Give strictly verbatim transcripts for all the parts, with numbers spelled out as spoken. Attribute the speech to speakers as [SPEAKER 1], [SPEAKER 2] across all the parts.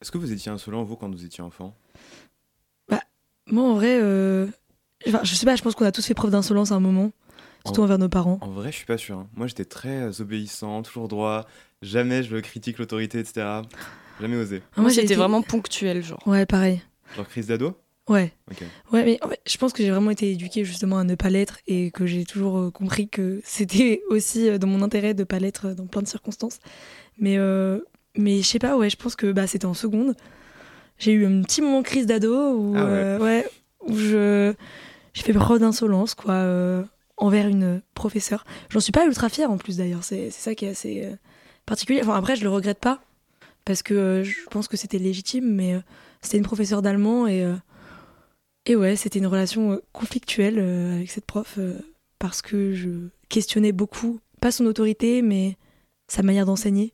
[SPEAKER 1] Est-ce que vous étiez insolent, vous, quand vous étiez enfant?
[SPEAKER 2] Bah, moi, en vrai, euh... enfin, je sais pas, je pense qu'on a tous fait preuve d'insolence à un moment,
[SPEAKER 1] En,
[SPEAKER 2] surtout envers nos parents.
[SPEAKER 1] en vrai, je suis pas sûr, hein. Moi, j'étais très euh, obéissant, toujours droit. Jamais je critique l'autorité, et cetera. Jamais osé.
[SPEAKER 2] Ah,
[SPEAKER 3] Moi,
[SPEAKER 2] moi, j'ai
[SPEAKER 3] c'était
[SPEAKER 2] été...
[SPEAKER 3] vraiment ponctuel, genre.
[SPEAKER 2] Ouais, pareil.
[SPEAKER 1] Genre crise d'ado?
[SPEAKER 2] Ouais.
[SPEAKER 1] Ok.
[SPEAKER 2] Ouais, mais en fait, je pense que j'ai vraiment été éduquée justement à ne pas l'être et que j'ai toujours euh, compris que c'était aussi euh, dans mon intérêt de pas l'être euh, dans plein de circonstances. Mais, euh, mais je sais pas, ouais, je pense que bah, c'était en seconde. J'ai eu un petit moment de crise d'ado où,
[SPEAKER 1] Ah ouais.
[SPEAKER 2] euh, ouais, où je, j'ai fait preuve d'insolence, quoi, euh, envers une professeure. J'en suis pas ultra fière en plus d'ailleurs, c'est, c'est ça qui est assez euh, particulier. Enfin, après, je le regrette pas parce que euh, je pense que c'était légitime, mais euh, c'était une professeure d'allemand et. euh, Et ouais, c'était une relation euh, conflictuelle euh, avec cette prof euh, parce que je questionnais beaucoup, pas son autorité, mais sa manière d'enseigner.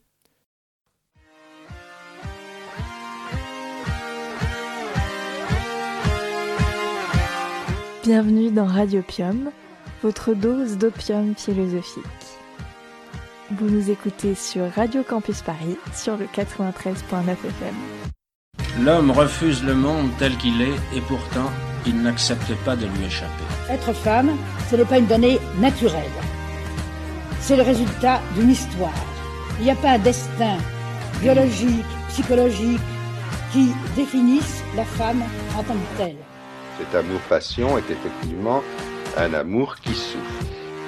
[SPEAKER 4] Bienvenue dans Radiopium, votre dose d'opium philosophique. Vous nous écoutez sur Radio Campus Paris, sur le quatre-vingt-treize virgule neuf F M.
[SPEAKER 5] L'homme refuse le monde tel qu'il est et pourtant il n'accepte pas de lui échapper.
[SPEAKER 6] Être femme, ce n'est pas une donnée naturelle. C'est le résultat d'une histoire. Il n'y a pas un destin biologique, psychologique qui définisse la femme en tant que telle.
[SPEAKER 7] Cet amour-passion est effectivement un amour qui souffre.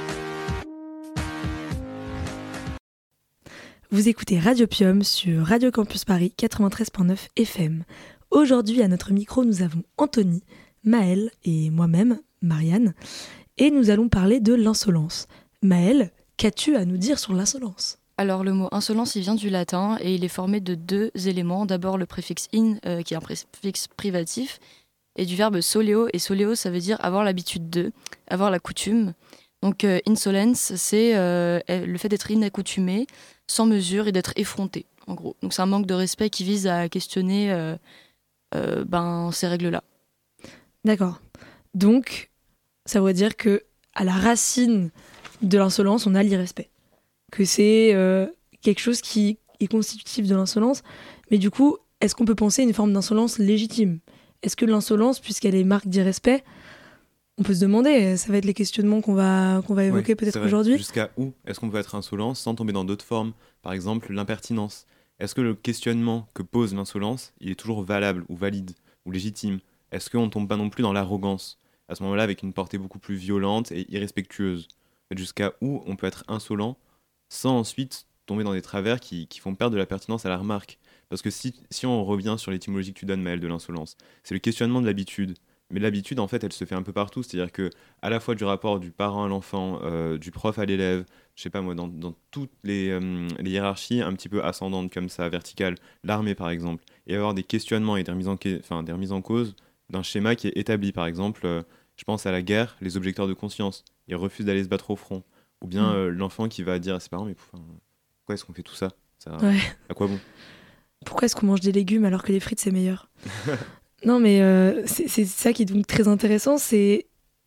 [SPEAKER 2] Vous écoutez Radiopium sur Radio Campus Paris quatre-vingt-treize virgule neuf F M. Aujourd'hui, à notre micro, nous avons Anthony, Maëlle et moi-même, Marianne, et nous allons parler de l'insolence. Maëlle, qu'as-tu à nous dire sur l'insolence ?
[SPEAKER 3] Alors, le mot insolence, il vient du latin et il est formé de deux éléments. D'abord, le préfixe in, euh, qui est un préfixe privatif, et du verbe soleo. Et soleo, ça veut dire avoir l'habitude de, avoir la coutume. Donc, euh, insolence, c'est euh, le fait d'être inaccoutumé, sans mesure et d'être effronté, en gros. Donc, c'est un manque de respect qui vise à questionner euh, euh, ben, ces règles-là.
[SPEAKER 2] D'accord. Donc, ça veut dire que à la racine de l'insolence, on a l'irrespect. Que c'est euh, quelque chose qui est constitutif de l'insolence. Mais du coup, est-ce qu'on peut penser à une forme d'insolence légitime ? Est-ce que l'insolence, puisqu'elle est marque d'irrespect, on peut se demander, ça va être les questionnements qu'on va, qu'on va évoquer
[SPEAKER 1] Ouais,
[SPEAKER 2] peut-être
[SPEAKER 1] c'est vrai.
[SPEAKER 2] aujourd'hui.
[SPEAKER 1] Jusqu'à où est-ce qu'on peut être insolent sans tomber dans d'autres formes? Par exemple, l'impertinence. Est-ce que le questionnement que pose l'insolence, il est toujours valable ou valide ou légitime? Est-ce qu'on ne tombe pas non plus dans l'arrogance, à ce moment-là, avec une portée beaucoup plus violente et irrespectueuse? Jusqu'à où on peut être insolent sans ensuite tomber dans des travers qui, qui font perdre de la pertinence à la remarque? Parce que si, si on revient sur l'étymologie que tu donnes, Maëlle, de l'insolence, c'est le questionnement de l'habitude. Mais l'habitude, en fait, elle se fait un peu partout. C'est-à-dire que, à la fois du rapport du parent à l'enfant, euh, du prof à l'élève, je sais pas moi, dans, dans toutes les, euh, les hiérarchies un petit peu ascendantes comme ça, verticales, l'armée par exemple, et avoir des questionnements et des remises en, que- enfin, des remises en cause d'un schéma qui est établi. Par exemple, euh, je pense à la guerre, les objecteurs de conscience, ils refusent d'aller se battre au front. Ou bien
[SPEAKER 2] Mm.
[SPEAKER 1] euh, l'enfant qui va dire à ses parents, mais enfin, pourquoi est-ce qu'on fait tout ça, ça
[SPEAKER 2] Ouais.
[SPEAKER 1] À quoi bon?
[SPEAKER 2] Pourquoi est-ce qu'on mange des légumes alors que les frites, c'est meilleur ? Non, mais euh, c'est, c'est ça qui est donc très intéressant, c'est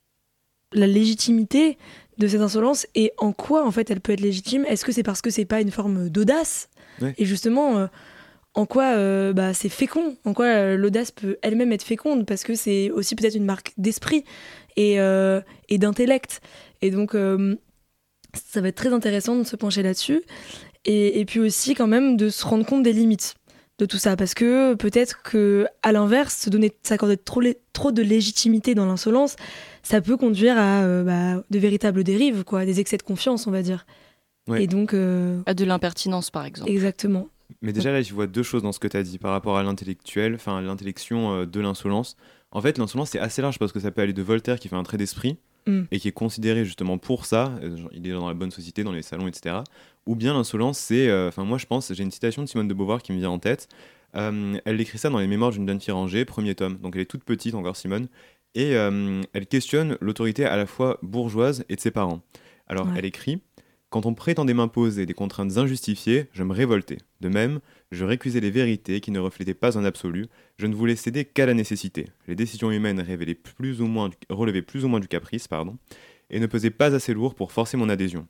[SPEAKER 2] la légitimité de cette insolence et en quoi, en fait, elle peut être légitime. Est-ce que c'est parce que c'est pas une forme d'audace ?
[SPEAKER 1] Ouais.
[SPEAKER 2] Et justement, euh, en quoi euh, bah, c'est fécond ? En quoi euh, l'audace peut elle-même être féconde ? Parce que c'est aussi peut-être une marque d'esprit et, euh, et d'intellect. Et donc, euh, ça va être très intéressant de se pencher là-dessus. Et, et puis aussi, quand même, de se rendre compte des limites de tout ça, parce que peut-être que à l'inverse, se donner, s'accorder trop, lé- trop de légitimité dans l'insolence, ça peut conduire à euh, bah, de véritables dérives, quoi, des excès de confiance, on va dire.
[SPEAKER 1] Ouais.
[SPEAKER 2] Et donc, euh,
[SPEAKER 3] À de l'impertinence, par exemple.
[SPEAKER 2] exactement.
[SPEAKER 1] Mais déjà là, je vois deux choses dans ce que tu as dit par rapport à l'intellectuel, enfin l'intellection euh, de l'insolence. En fait, l'insolence c'est assez large parce que ça peut aller de Voltaire qui fait un trait d'esprit
[SPEAKER 2] Mm.
[SPEAKER 1] et qui est considéré justement pour ça, euh, genre, il est dans la bonne société, dans les salons, et cetera. Ou bien l'insolence, c'est, euh, enfin moi je pense, j'ai une citation de Simone de Beauvoir qui me vient en tête. Euh, elle écrit ça dans les Mémoires d'une jeune fille rangée, premier tome. Donc elle est toute petite encore Simone et euh, elle questionne l'autorité à la fois bourgeoise et de ses parents. Alors
[SPEAKER 2] Ouais.
[SPEAKER 1] elle écrit. Quand on prétendait m'imposer des contraintes injustifiées, je me révoltais. De même, je récusais les vérités qui ne reflétaient pas un absolu. Je ne voulais céder qu'à la nécessité. Les décisions humaines révélaient plus ou moins du- relevaient plus ou moins du caprice, pardon, et ne pesaient pas assez lourd pour forcer mon adhésion. En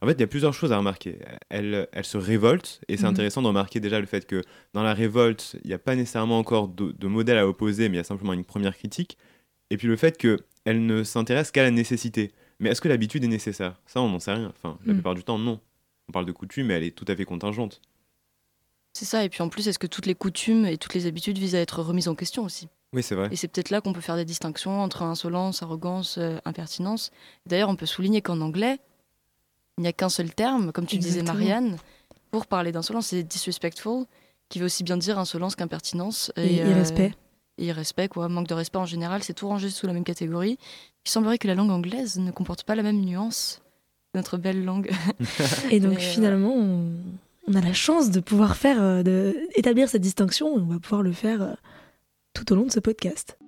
[SPEAKER 1] En fait, il y a plusieurs choses à remarquer. Elle, elle se révolte, et c'est
[SPEAKER 2] Mhm.
[SPEAKER 1] intéressant de remarquer déjà le fait que dans la révolte, il n'y a pas nécessairement encore de, de modèle à opposer, mais il y a simplement une première critique. Et puis le fait qu'elle ne s'intéresse qu'à la nécessité. Mais est-ce que l'habitude est nécessaire? Ça, on n'en sait rien. Enfin, la
[SPEAKER 2] Mm.
[SPEAKER 1] plupart du temps, non. On parle de coutume, mais elle est tout à fait contingente.
[SPEAKER 3] C'est ça, et puis en plus, est-ce que toutes les coutumes et toutes les habitudes visent à être remises en question aussi?
[SPEAKER 1] Oui, c'est vrai.
[SPEAKER 3] Et c'est peut-être là qu'on peut faire des distinctions entre insolence, arrogance, euh, impertinence. D'ailleurs, on peut souligner qu'en anglais, il n'y a qu'un seul terme, comme tu disais
[SPEAKER 2] Exactement.
[SPEAKER 3] Marianne, pour parler d'insolence, c'est disrespectful, qui veut aussi bien dire insolence qu'impertinence.
[SPEAKER 2] Et
[SPEAKER 3] euh,
[SPEAKER 2] irrespect.
[SPEAKER 3] Et irrespect, quoi. Manque de respect en général, c'est tout rangé sous la même catégorie. Il semblerait que la langue anglaise ne comporte pas la même nuance que notre belle langue.
[SPEAKER 2] Et donc
[SPEAKER 3] Mais, euh,
[SPEAKER 2] finalement, on, on a la chance de pouvoir faire, euh, de établir cette distinction, et on va pouvoir le faire euh, tout au long de ce podcast.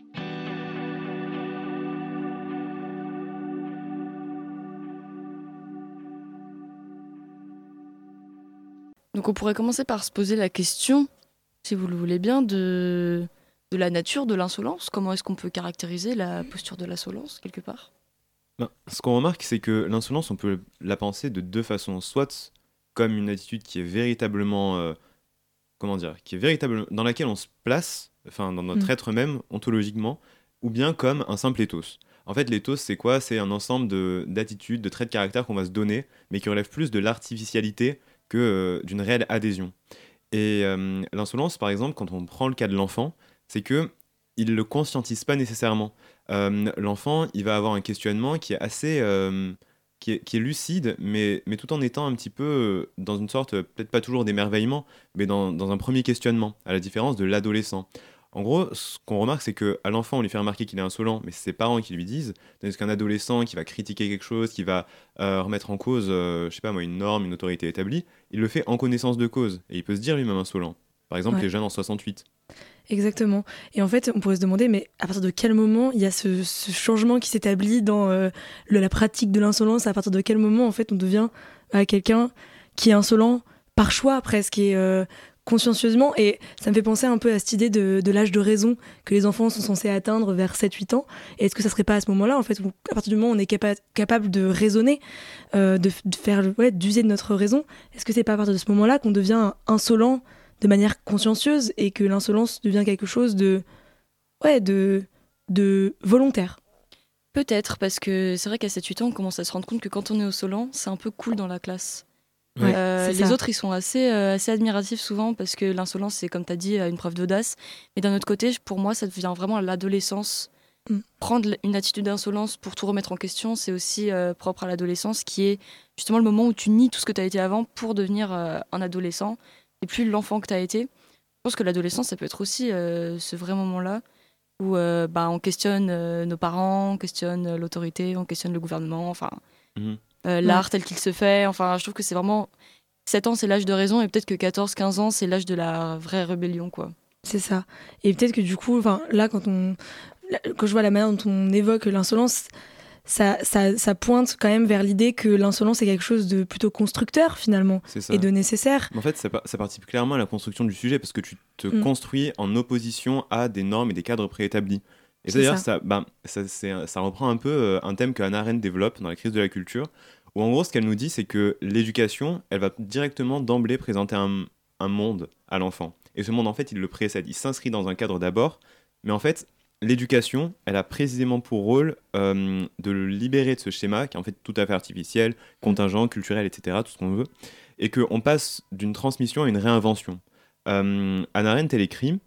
[SPEAKER 3] Donc on pourrait commencer par se poser la question, si vous le voulez bien, de, de la nature de l'insolence. Comment est-ce qu'on peut caractériser la posture de l'insolence, quelque part?
[SPEAKER 1] Ben, ce qu'on remarque, c'est que l'insolence, on peut la penser de deux façons. Soit comme une attitude qui est véritablement, euh, comment dire, qui est véritablement dans laquelle on se place, enfin dans notre
[SPEAKER 2] Mm.
[SPEAKER 1] être même, ontologiquement, ou bien comme un simple ethos. En fait, l'ethos, c'est quoi? C'est un ensemble de, d'attitudes, de traits de caractère qu'on va se donner, mais qui relève plus de l'artificialité que euh, d'une réelle adhésion. Et euh, l'insolence, par exemple, quand on prend le cas de l'enfant, c'est que il le conscientise pas nécessairement. Euh, l'enfant, il va avoir un questionnement qui est assez, euh, qui est, qui est lucide, mais, mais tout en étant un petit peu euh, dans une sorte, euh, peut-être pas toujours d'émerveillement, mais dans, dans un premier questionnement, à la différence de l'adolescent. En gros, ce qu'on remarque, c'est que à l'enfant, on lui fait remarquer qu'il est insolent, mais c'est ses parents qui lui disent, tandis qu'un adolescent qui va critiquer quelque chose, qui va euh, remettre en cause, euh, je sais pas moi, une norme, une autorité établie, il le fait en connaissance de cause, et il peut se dire lui-même insolent. Par exemple,
[SPEAKER 2] Ouais.
[SPEAKER 1] les jeunes en soixante-huit.
[SPEAKER 2] Exactement. Et en fait, on pourrait se demander, mais à partir de quel moment il y a ce, ce changement qui s'établit dans euh, le- la pratique de l'insolence? À partir de quel moment, en fait, on devient euh, quelqu'un qui est insolent par choix presque et euh, consciencieusement? Et ça me fait penser un peu à cette idée de, de l'âge de raison que les enfants sont censés atteindre vers sept huit ans. Et est-ce que ça serait pas à ce moment-là, en fait, où à partir du moment où on est capa- capable de raisonner, euh, de, de faire, ouais, d'user de notre raison, est-ce que c'est pas à partir de ce moment-là qu'on devient insolent de manière consciencieuse et que l'insolence devient quelque chose de, ouais, de, de volontaire?
[SPEAKER 3] Peut-être, parce que c'est vrai qu'à sept huit ans, on commence à se rendre compte que quand on est insolent, c'est un peu cool dans la classe.
[SPEAKER 2] Ouais,
[SPEAKER 3] Euh,
[SPEAKER 2] c'est
[SPEAKER 3] les
[SPEAKER 2] ça.
[SPEAKER 3] autres, ils sont assez, euh, assez admiratifs souvent parce que l'insolence, c'est comme tu as dit, euh, une preuve d'audace. Mais d'un autre côté, pour moi, ça devient vraiment à l'adolescence.
[SPEAKER 2] Mm.
[SPEAKER 3] Prendre une attitude d'insolence pour tout remettre en question, c'est aussi euh, propre à l'adolescence, qui est justement le moment où tu nies tout ce que tu as été avant pour devenir euh, un adolescent et plus l'enfant que tu as été. Je pense que l'adolescence, ça peut être aussi euh, ce vrai moment-là où euh, bah, on questionne euh, nos parents, on questionne euh, l'autorité, on questionne le gouvernement, enfin
[SPEAKER 1] Mhm.
[SPEAKER 3] euh, l'art tel qu'il se fait. Enfin, je trouve que c'est vraiment... sept ans, c'est l'âge de raison, et peut-être que quatorze quinze ans, c'est l'âge de la vraie rébellion, quoi.
[SPEAKER 2] C'est ça. Et peut-être que du coup, enfin, là, quand on, là, quand je vois la manière dont on évoque l'insolence, ça, ça, ça pointe quand même vers l'idée que l'insolence est quelque chose de plutôt constructeur finalement
[SPEAKER 1] C'est ça.
[SPEAKER 2] et de nécessaire.
[SPEAKER 1] En fait, ça, par- ça participe clairement à la construction du sujet parce que tu te
[SPEAKER 2] Mm.
[SPEAKER 1] construis en opposition à des normes et des cadres préétablis. Et
[SPEAKER 2] C'est
[SPEAKER 1] d'ailleurs,
[SPEAKER 2] ça.
[SPEAKER 1] ça, ben, ça, c'est- ça reprend un peu euh, un thème que Hannah Arendt développe dans La crise de la culture, où en gros, ce qu'elle nous dit, c'est que l'éducation, elle va directement d'emblée présenter un, un monde à l'enfant. Et ce monde, en fait, il le précède. Il s'inscrit dans un cadre d'abord, mais en fait, l'éducation, elle a précisément pour rôle euh, de le libérer de ce schéma qui est en fait tout à fait artificiel, contingent, culturel, et cetera, tout ce qu'on veut, et qu'on passe d'une transmission à une réinvention. Euh, Hannah Arendt, elle écrit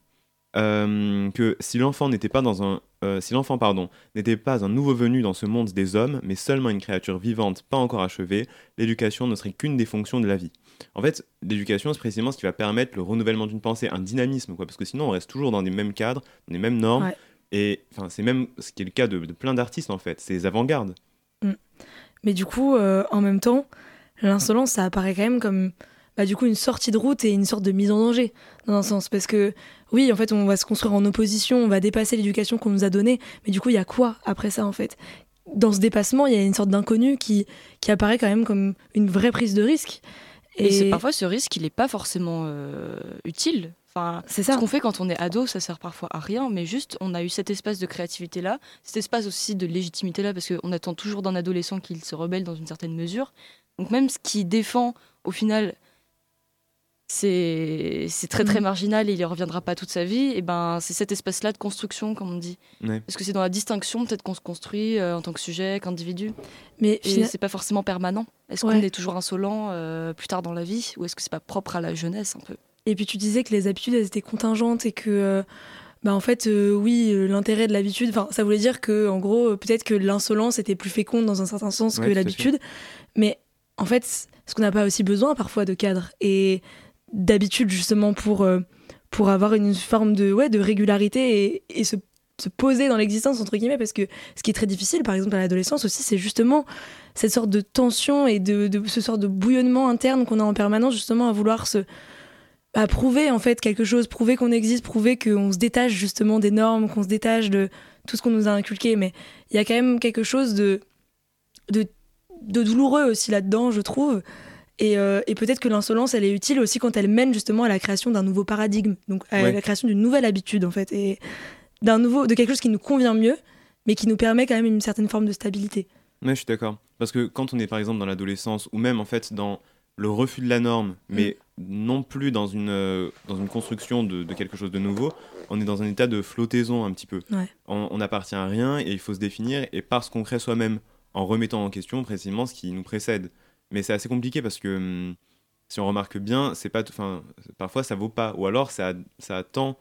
[SPEAKER 1] euh, que si l'enfant n'était pas dans un, euh, si l'enfant pardon n'était pas un nouveau venu dans ce monde des hommes, mais seulement une créature vivante pas encore achevée, l'éducation ne serait qu'une des fonctions de la vie. En fait, l'éducation, c'est précisément ce qui va permettre le renouvellement d'une pensée, un dynamisme, quoi, parce que sinon on reste toujours dans les mêmes cadres, dans les mêmes normes.
[SPEAKER 2] Ouais.
[SPEAKER 1] Et enfin, c'est même ce qui est le cas de, de plein d'artistes en fait, c'est les avant-gardes.
[SPEAKER 2] Mais du coup, euh, en même temps, l'insolence, ça apparaît quand même comme bah, du coup une sortie de route et une sorte de mise en danger, dans un sens. Parce que oui, en fait, on va se construire en opposition, on va dépasser l'éducation qu'on nous a donnée, mais du coup, il y a quoi après ça, en fait? Dans ce dépassement, il y a une sorte d'inconnu qui, qui apparaît quand même comme une vraie prise de risque.
[SPEAKER 3] Et,
[SPEAKER 2] Et,
[SPEAKER 3] c'est- parfois, ce risque, il n'est pas forcément euh, utile. Enfin,
[SPEAKER 2] c'est
[SPEAKER 3] ce
[SPEAKER 2] ça.
[SPEAKER 3] qu'on fait quand on est ado, ça sert parfois à rien, mais juste, on a eu cet espace de créativité-là, cet espace aussi de légitimité-là, parce qu'on attend toujours d'un adolescent qu'il se rebelle dans une certaine mesure. Donc même ce qui défend, au final, c'est, c'est très très
[SPEAKER 2] Mhm.
[SPEAKER 3] marginal et il ne reviendra pas toute sa vie, et ben, c'est cet espace-là de construction, comme on dit.
[SPEAKER 1] Ouais.
[SPEAKER 3] Parce que c'est dans la distinction peut-être qu'on se construit euh, en tant que sujet, qu'individu.
[SPEAKER 2] Mais
[SPEAKER 3] Et
[SPEAKER 2] fina-
[SPEAKER 3] c'est pas forcément permanent. Est-ce
[SPEAKER 2] Ouais.
[SPEAKER 3] qu'on est toujours insolent euh, plus tard dans la vie, ou est-ce que c'est pas propre à la jeunesse un peu?
[SPEAKER 2] Et puis tu disais que les habitudes, elles étaient contingentes et que, euh, bah en fait, euh, oui, euh, l'intérêt de l'habitude, enfin, ça voulait dire que, en gros, euh, peut-être que l'insolence était plus féconde dans un certain sens
[SPEAKER 1] Ouais,
[SPEAKER 2] que
[SPEAKER 1] tout à
[SPEAKER 2] l'habitude. Mais en fait, est-ce qu'on n'a pas aussi besoin parfois de cadre et d'habitude justement pour, euh, pour avoir une forme de, ouais, de régularité et, et se, se poser dans l'existence, entre guillemets, parce que ce qui est très difficile, par exemple, à l'adolescence aussi, c'est justement cette sorte de tension et de, de ce sort de bouillonnement interne qu'on a en permanence, justement, à vouloir se à prouver en fait quelque chose, prouver qu'on existe, prouver qu'on se détache justement des normes, qu'on se détache de tout ce qu'on nous a inculqué. Mais il y a quand même quelque chose de, de, de douloureux aussi là-dedans, je trouve. Et, euh, et peut-être que l'insolence, elle est utile aussi quand elle mène justement à la création d'un nouveau paradigme, donc à
[SPEAKER 1] Ouais.
[SPEAKER 2] la création d'une nouvelle habitude en fait, et d'un nouveau, de quelque chose qui nous convient mieux, mais qui nous permet quand même une certaine forme de stabilité.
[SPEAKER 1] Ouais, je suis d'accord. Parce que quand on est par exemple dans l'adolescence, ou même en fait dans le refus de la norme, mais non plus dans une, euh, dans une construction de, de quelque chose de nouveau, on est dans un état de flottaison un petit peu.
[SPEAKER 2] Ouais.
[SPEAKER 1] On on n'appartient à rien et il faut se définir, et parce qu'on crée soi-même en remettant en question précisément ce qui nous précède. Mais c'est assez compliqué parce que hum, si on remarque bien, c'est pas, t- 'fin, parfois ça vaut pas, ou alors ça, ça attend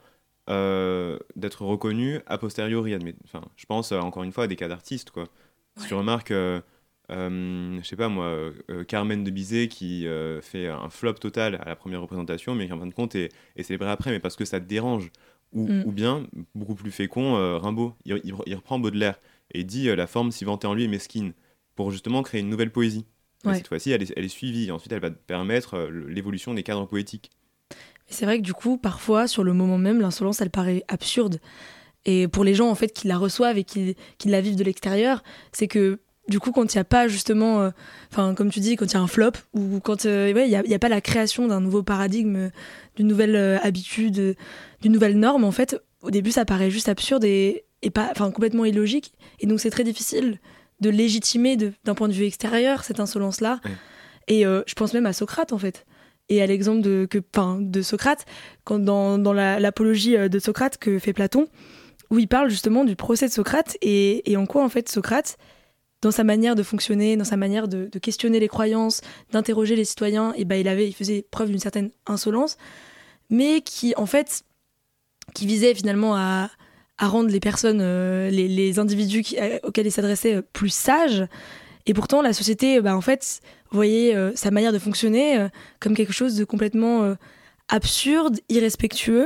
[SPEAKER 1] euh, d'être reconnu a posteriori. admet- Enfin, je pense euh, encore une fois à des cas d'artistes, quoi. Si tu
[SPEAKER 2] Ouais.
[SPEAKER 1] remarques, euh, euh, je sais pas moi, euh, euh, Carmen de Bizet qui euh, fait un flop total à la première représentation, mais qui en fin de compte est, est célébré après, mais parce que ça te dérange. Ou,
[SPEAKER 2] Mm.
[SPEAKER 1] ou bien, beaucoup plus fécond, euh, Rimbaud, il, il- il reprend Baudelaire et il dit euh, la forme si vantée en lui est mesquine, pour justement créer une nouvelle poésie. Et
[SPEAKER 2] Ouais.
[SPEAKER 1] cette fois-ci, elle est, elle est suivie, ensuite elle va te permettre euh, le- l'évolution des cadres poétiques.
[SPEAKER 2] Et c'est vrai que du coup, parfois, sur le moment même, l'insolence, elle paraît absurde. Et pour les gens en fait qui la reçoivent et qui, qui la vivent de l'extérieur, c'est que du coup, quand il n'y a pas justement, euh, enfin comme tu dis, quand il y a un flop ou quand euh, ouais, il n'y a, il y a pas la création d'un nouveau paradigme, euh, d'une nouvelle euh, habitude, euh, d'une nouvelle norme, en fait, au début, ça paraît juste absurde et, et pas, enfin complètement illogique. Et donc, c'est très difficile de légitimer de- d'un point de vue extérieur cette insolence-là.
[SPEAKER 1] Ouais.
[SPEAKER 2] Et euh, je pense même à Socrate en fait. Et à l'exemple de, que, enfin, de Socrate, quand dans, dans la- l'apologie euh, de Socrate que fait Platon, où il parle justement du procès de Socrate et, et en quoi en fait Socrate, dans sa manière de fonctionner, dans sa manière de, de questionner les croyances, d'interroger les citoyens, et ben il avait, il faisait preuve d'une certaine insolence, mais qui en fait, qui visait finalement à, à rendre les personnes, euh, les, les individus qui- euh, auxquels il s'adressait euh, plus sages. Et pourtant la société, bah, en fait, voyait euh, sa manière de fonctionner euh, comme quelque chose de complètement euh, absurde, irrespectueux.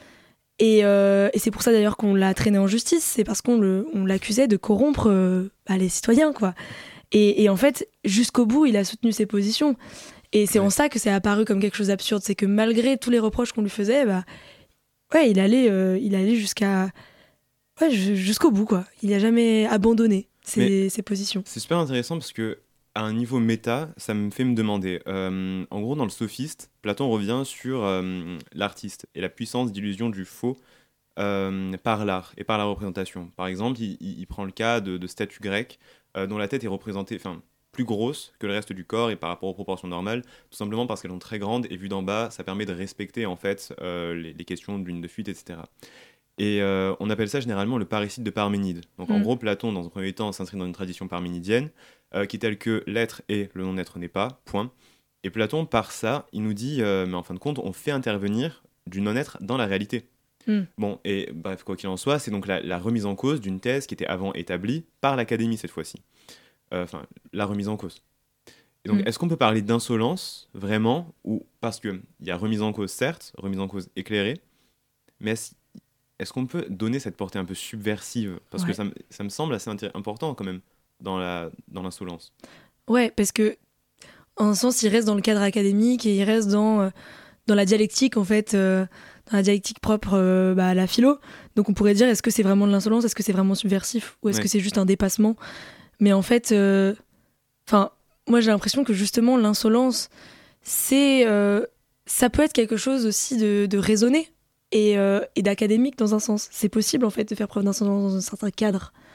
[SPEAKER 2] Et, euh, et c'est pour ça d'ailleurs qu'on l'a traîné en justice, c'est parce qu'on le, on l'accusait de corrompre euh, bah, les citoyens, quoi. Et, et en fait, jusqu'au bout, il a soutenu ses positions. Et c'est
[SPEAKER 1] Ouais.
[SPEAKER 2] en ça que c'est apparu comme quelque chose d'absurde, c'est que malgré tous les reproches qu'on lui faisait, bah, ouais, il allait, euh, il allait jusqu'à, ouais, ju- jusqu'au bout, quoi. Il n'a jamais abandonné ses,
[SPEAKER 1] Mais-
[SPEAKER 2] ses positions.
[SPEAKER 1] C'est super intéressant parce que à un niveau méta, ça me fait me demander. euh, en gros, dans le sophiste, Platon revient sur euh, l'artiste et la puissance d'illusion du faux euh, par l'art et par la représentation. Par exemple, il, il- il prend le cas de, de statues grecques euh, dont la tête est représentée, enfin, plus grosse que le reste du corps et par rapport aux proportions normales, tout simplement parce qu'elles sont très grandes et vues d'en bas, ça permet de respecter en fait euh, les, les questions de lune de fuite, et cetera. Et euh, on appelle ça généralement le parricide de Parménide. Donc en
[SPEAKER 2] Mm.
[SPEAKER 1] gros, Platon, dans un premier temps, s'inscrit dans une tradition parménidienne, euh, qui est telle que l'être est, le non-être n'est pas, point. Et Platon, par ça, il nous dit, euh, mais en fin de compte, on fait intervenir du non-être dans la réalité.
[SPEAKER 2] Mm.
[SPEAKER 1] Bon, et bref, quoi qu'il en soit, c'est donc la, la remise en cause d'une thèse qui était avant établie par l'Académie cette fois-ci. Euh, Enfin, la remise en cause. Et donc,
[SPEAKER 2] Mm.
[SPEAKER 1] est-ce qu'on peut parler d'insolence, vraiment, ou parce qu'il y a remise en cause, certes, remise en cause éclairée, mais est-ce, est-ce qu'on peut donner cette portée un peu subversive? Parce que
[SPEAKER 2] Ouais.
[SPEAKER 1] ça, me- ça me semble assez intér- important, quand même, dans, la, dans l'insolence.
[SPEAKER 2] Ouais, parce que en un sens, il reste dans le cadre académique et il reste dans, euh, dans la dialectique, en fait, euh, dans la dialectique propre euh, bah, à la philo. Donc on pourrait dire, est-ce que c'est vraiment de l'insolence? Est-ce que c'est vraiment subversif? Ou est-ce
[SPEAKER 1] Ouais.
[SPEAKER 2] que c'est juste un dépassement? Mais en fait, euh, enfin, moi j'ai l'impression que justement, l'insolence, c'est, euh, ça peut être quelque chose aussi de, de raisonné et, euh, et d'académique dans un sens. C'est possible, en fait, de faire preuve d'insolence dans un certain cadre.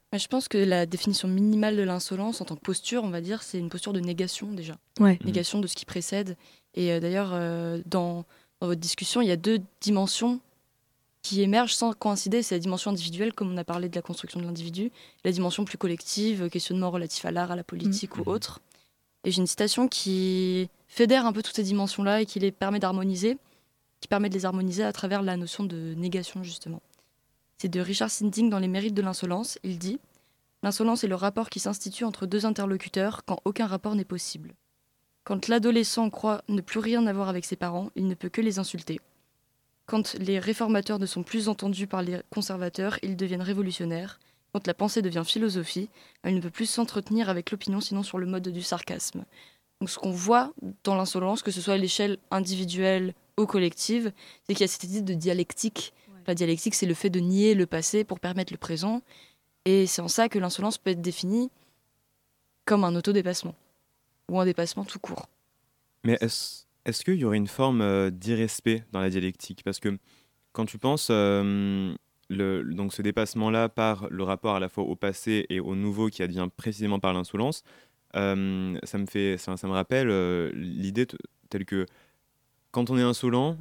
[SPEAKER 3] Mais je pense que la définition minimale de l'insolence en tant que posture, on va dire, c'est une posture de négation déjà.
[SPEAKER 2] Ouais.
[SPEAKER 3] Négation de ce qui précède. Et euh, d'ailleurs, euh, dans, dans votre discussion, il y a deux dimensions qui émergent sans coïncider. C'est la dimension individuelle, comme on a parlé de la construction de l'individu, la dimension plus collective, questionnement relatif à l'art, à la politique
[SPEAKER 1] Mmh.
[SPEAKER 3] ou autre. Et j'ai une citation qui fédère un peu toutes ces dimensions-là et qui les permet d'harmoniser, qui permet de les harmoniser à travers la notion de négation, justement. C'est de Richard Sinding dans Les Mérites de l'insolence. Il dit « L'insolence est le rapport qui s'institue entre deux interlocuteurs quand aucun rapport n'est possible. Quand l'adolescent croit ne plus rien avoir avec ses parents, il ne peut que les insulter. Quand les réformateurs ne sont plus entendus par les conservateurs, ils deviennent révolutionnaires. Quand la pensée devient philosophie, elle ne peut plus s'entretenir avec l'opinion sinon sur le mode du sarcasme. » Donc ce qu'on voit dans l'insolence, que ce soit à l'échelle individuelle ou collective, c'est qu'il y a cette idée de dialectique. La dialectique, c'est le fait de nier le passé pour permettre le présent. Et c'est en ça que l'insolence peut être définie comme un autodépassement. Ou un dépassement tout court.
[SPEAKER 1] Mais est-ce, est-ce qu'il y aurait une forme euh, d'irrespect dans la dialectique ? Parce que quand tu penses, euh, le, donc ce dépassement-là par le rapport à la fois au passé et au nouveau qui advient précisément par l'insolence, euh, ça, me fait, ça, ça me rappelle euh, l'idée t- telle que quand on est insolent,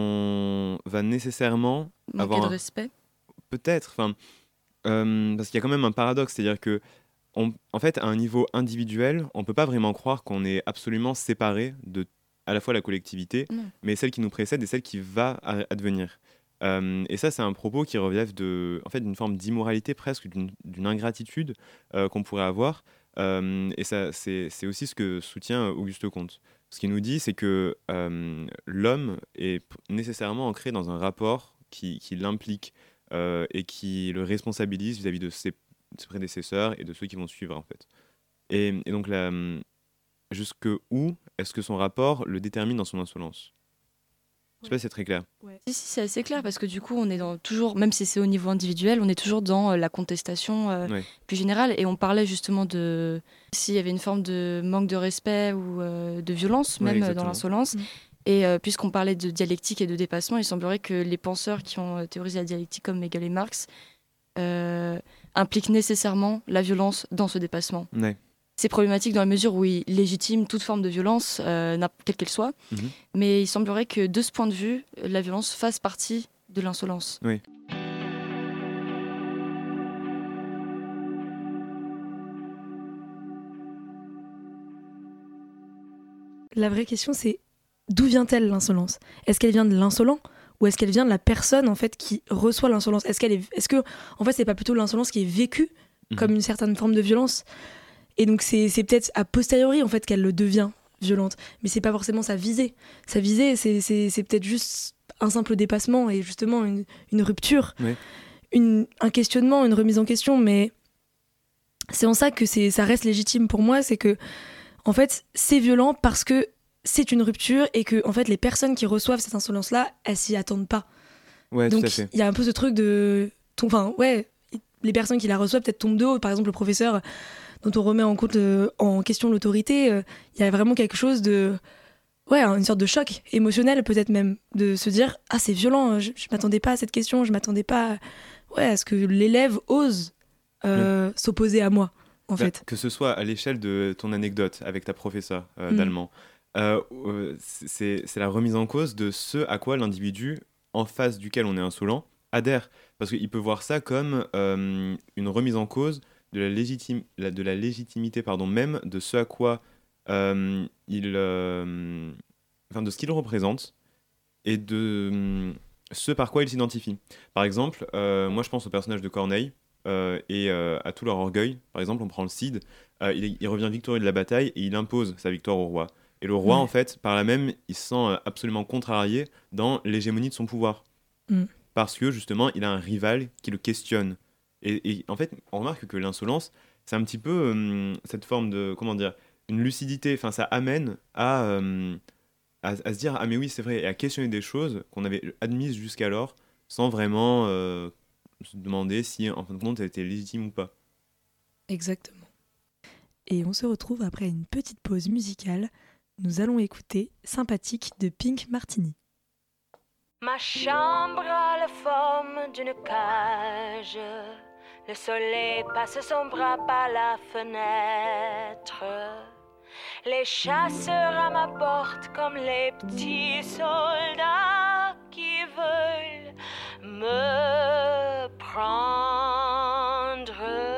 [SPEAKER 1] on va nécessairement
[SPEAKER 3] Manquer
[SPEAKER 1] avoir
[SPEAKER 3] de
[SPEAKER 1] un-
[SPEAKER 3] respect.
[SPEAKER 1] peut-être, enfin, euh, parce qu'il y a quand même un paradoxe, c'est-à-dire que on- en fait, à un niveau individuel, on ne peut pas vraiment croire qu'on est absolument séparé de à la fois la collectivité,
[SPEAKER 3] Non.
[SPEAKER 1] mais celle qui nous précède et celle qui va a- advenir. Euh, et ça, c'est un propos qui relève de, en fait, d'une forme d'immoralité, presque d'une, d'une ingratitude euh, qu'on pourrait avoir. Euh, et ça, c'est, c'est aussi ce que soutient Auguste Comte. Ce qu'il nous dit, c'est que euh, l'homme est p- nécessairement ancré dans un rapport qui, qui l'implique euh, et qui le responsabilise vis-à-vis de ses ses prédécesseurs et de ceux qui vont suivre en fait. Et, et donc là, jusque où est-ce que son rapport le détermine dans son insolence ? Je sais pas si c'est très clair.
[SPEAKER 3] Si, si, c'est assez clair parce que du coup, on est dans, toujours, même si c'est au niveau individuel, on est toujours dans euh, la contestation euh,
[SPEAKER 1] Ouais.
[SPEAKER 3] plus générale. Et on parlait justement de s'il y avait une forme de manque de respect ou euh, de violence,
[SPEAKER 1] Ouais,
[SPEAKER 3] même euh, dans
[SPEAKER 1] exactement.
[SPEAKER 3] l'insolence.
[SPEAKER 2] Mm.
[SPEAKER 3] Et euh, puisqu'on parlait de dialectique et de dépassement, il semblerait que les penseurs qui ont euh, théorisé la dialectique, comme Hegel et Marx, euh, impliquent nécessairement la violence dans ce dépassement.
[SPEAKER 1] Ouais.
[SPEAKER 3] C'est problématique dans la mesure où il légitime toute forme de violence, euh, n'importe- quelle qu'elle soit.
[SPEAKER 1] Mhm.
[SPEAKER 3] Mais il semblerait que de ce point de vue, la violence fasse partie de l'insolence.
[SPEAKER 1] Oui.
[SPEAKER 2] La vraie question, c'est d'où vient-elle l'insolence ? Est-ce qu'elle vient de l'insolent ou est-ce qu'elle vient de la personne en fait qui reçoit l'insolence ? Est-ce qu'elle est, est-ce que en fait c'est pas plutôt l'insolence qui est vécue
[SPEAKER 1] Mhm.
[SPEAKER 2] comme une certaine forme de violence ? Et donc c'est, c'est peut-être a posteriori en fait qu'elle le devient violente, mais c'est pas forcément sa visée. Sa visée, c'est, c'est, c'est peut-être juste un simple dépassement et justement une, une rupture,
[SPEAKER 1] Oui.
[SPEAKER 2] une, un questionnement, une remise en question. Mais c'est en ça que c'est, ça reste légitime pour moi, c'est que en fait c'est violent parce que c'est une rupture et que en fait les personnes qui reçoivent cette insolence-là, elles s'y attendent pas.
[SPEAKER 1] Ouais,
[SPEAKER 2] Donc
[SPEAKER 1] tout à fait.
[SPEAKER 2] il y a un peu ce truc de, enfin ouais, les personnes qui la reçoivent peut-être tombent de haut. Par exemple le professeur dont on remet en, compte, euh, en question l'autorité, euh, il y a vraiment quelque chose de... Ouais, une sorte de choc émotionnel peut-être même, de se dire « Ah, c'est violent, je, je m'attendais pas à cette question, je m'attendais pas à, ouais, à ce que l'élève ose euh, s'opposer à moi, en
[SPEAKER 1] Bah,
[SPEAKER 2] fait. »
[SPEAKER 1] que ce soit à l'échelle de ton anecdote avec ta professeure euh,
[SPEAKER 2] Mm.
[SPEAKER 1] d'allemand, euh, euh, c'est, c'est la remise en cause de ce à quoi l'individu en face duquel on est insolent adhère. Parce qu'il peut voir ça comme euh, une remise en cause de la, légitime, la- de la légitimité pardon, même de ce à quoi euh, il... euh, enfin, de ce qu'il représente et de euh, ce par quoi il s'identifie. Par exemple, euh, moi je pense au personnage de Corneille euh, et euh, à tout leur orgueil. Par exemple, on prend le Cid, euh, il, il revient victorieux de la bataille et il impose sa victoire au roi. Et le roi,
[SPEAKER 2] Ouais.
[SPEAKER 1] en fait, par là même, il se sent euh, absolument contrarié dans l'hégémonie de son pouvoir.
[SPEAKER 2] Mm.
[SPEAKER 1] Parce que, justement, il a un rival qui le questionne. Et, et en fait, on remarque que l'insolence, c'est un petit peu euh, cette forme de, comment dire, une lucidité. Enfin, ça amène à, euh, à, à se dire, ah mais oui, c'est vrai, et à questionner des choses qu'on avait admises jusqu'alors, sans vraiment euh, se demander si, en fin de compte, elles étaient légitimes ou pas.
[SPEAKER 2] Exactement. Et on se retrouve après une petite pause musicale. Nous allons écouter Sympathique de Pink Martini.
[SPEAKER 8] Ma chambre a la forme d'une cage. Le soleil passe son bras par la fenêtre. Les chasseurs à ma porte comme les petits soldats qui veulent me prendre.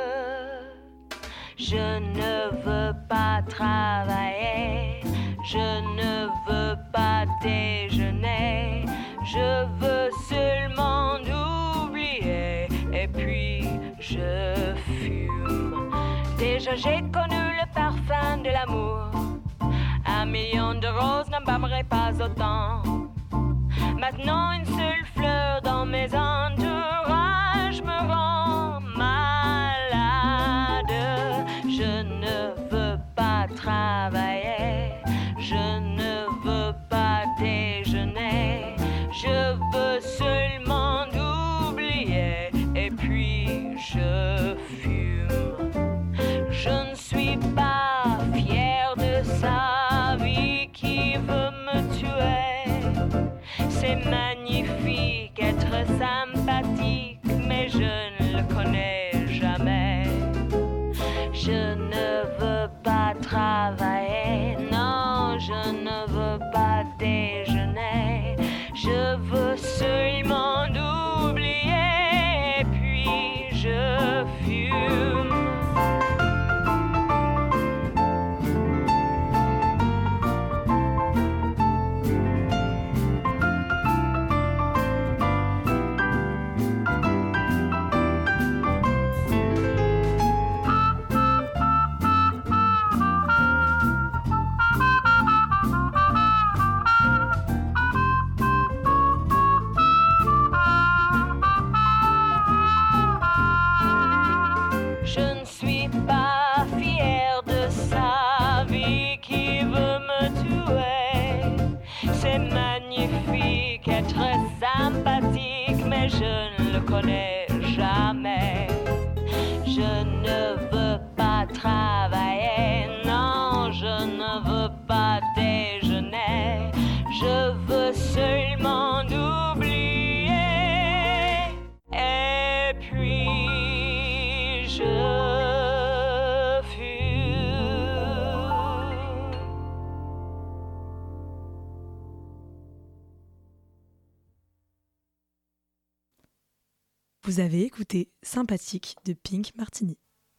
[SPEAKER 8] Je ne veux pas travailler, je ne veux pas déjeuner, je veux seulement oublier et puis je fume. Déjà j'ai connu le parfum de l'amour, un million de roses n'embaumerait pas autant. Maintenant une seule fleur dans mes entourages me rend malade. Je ne veux pas travailler, je ne veux pas déjeuner, je veux seulement oublier et puis je fume. Je ne suis pas fière de sa vie qui veut me tuer. C'est magnifique être sympathique, mais je ne le connais jamais. Je ne veux pas travailler, non, je ne veux pas déjeuner. Je veux seulement oublier, puis je fume. Sympathique, mais je ne le connais jamais. Je ne veux pas travailler, non, je ne veux pas déjeuner. Je veux seulement oublier. Et puis je fume.
[SPEAKER 2] Vous avez écouté Sympathique de Pink Martini.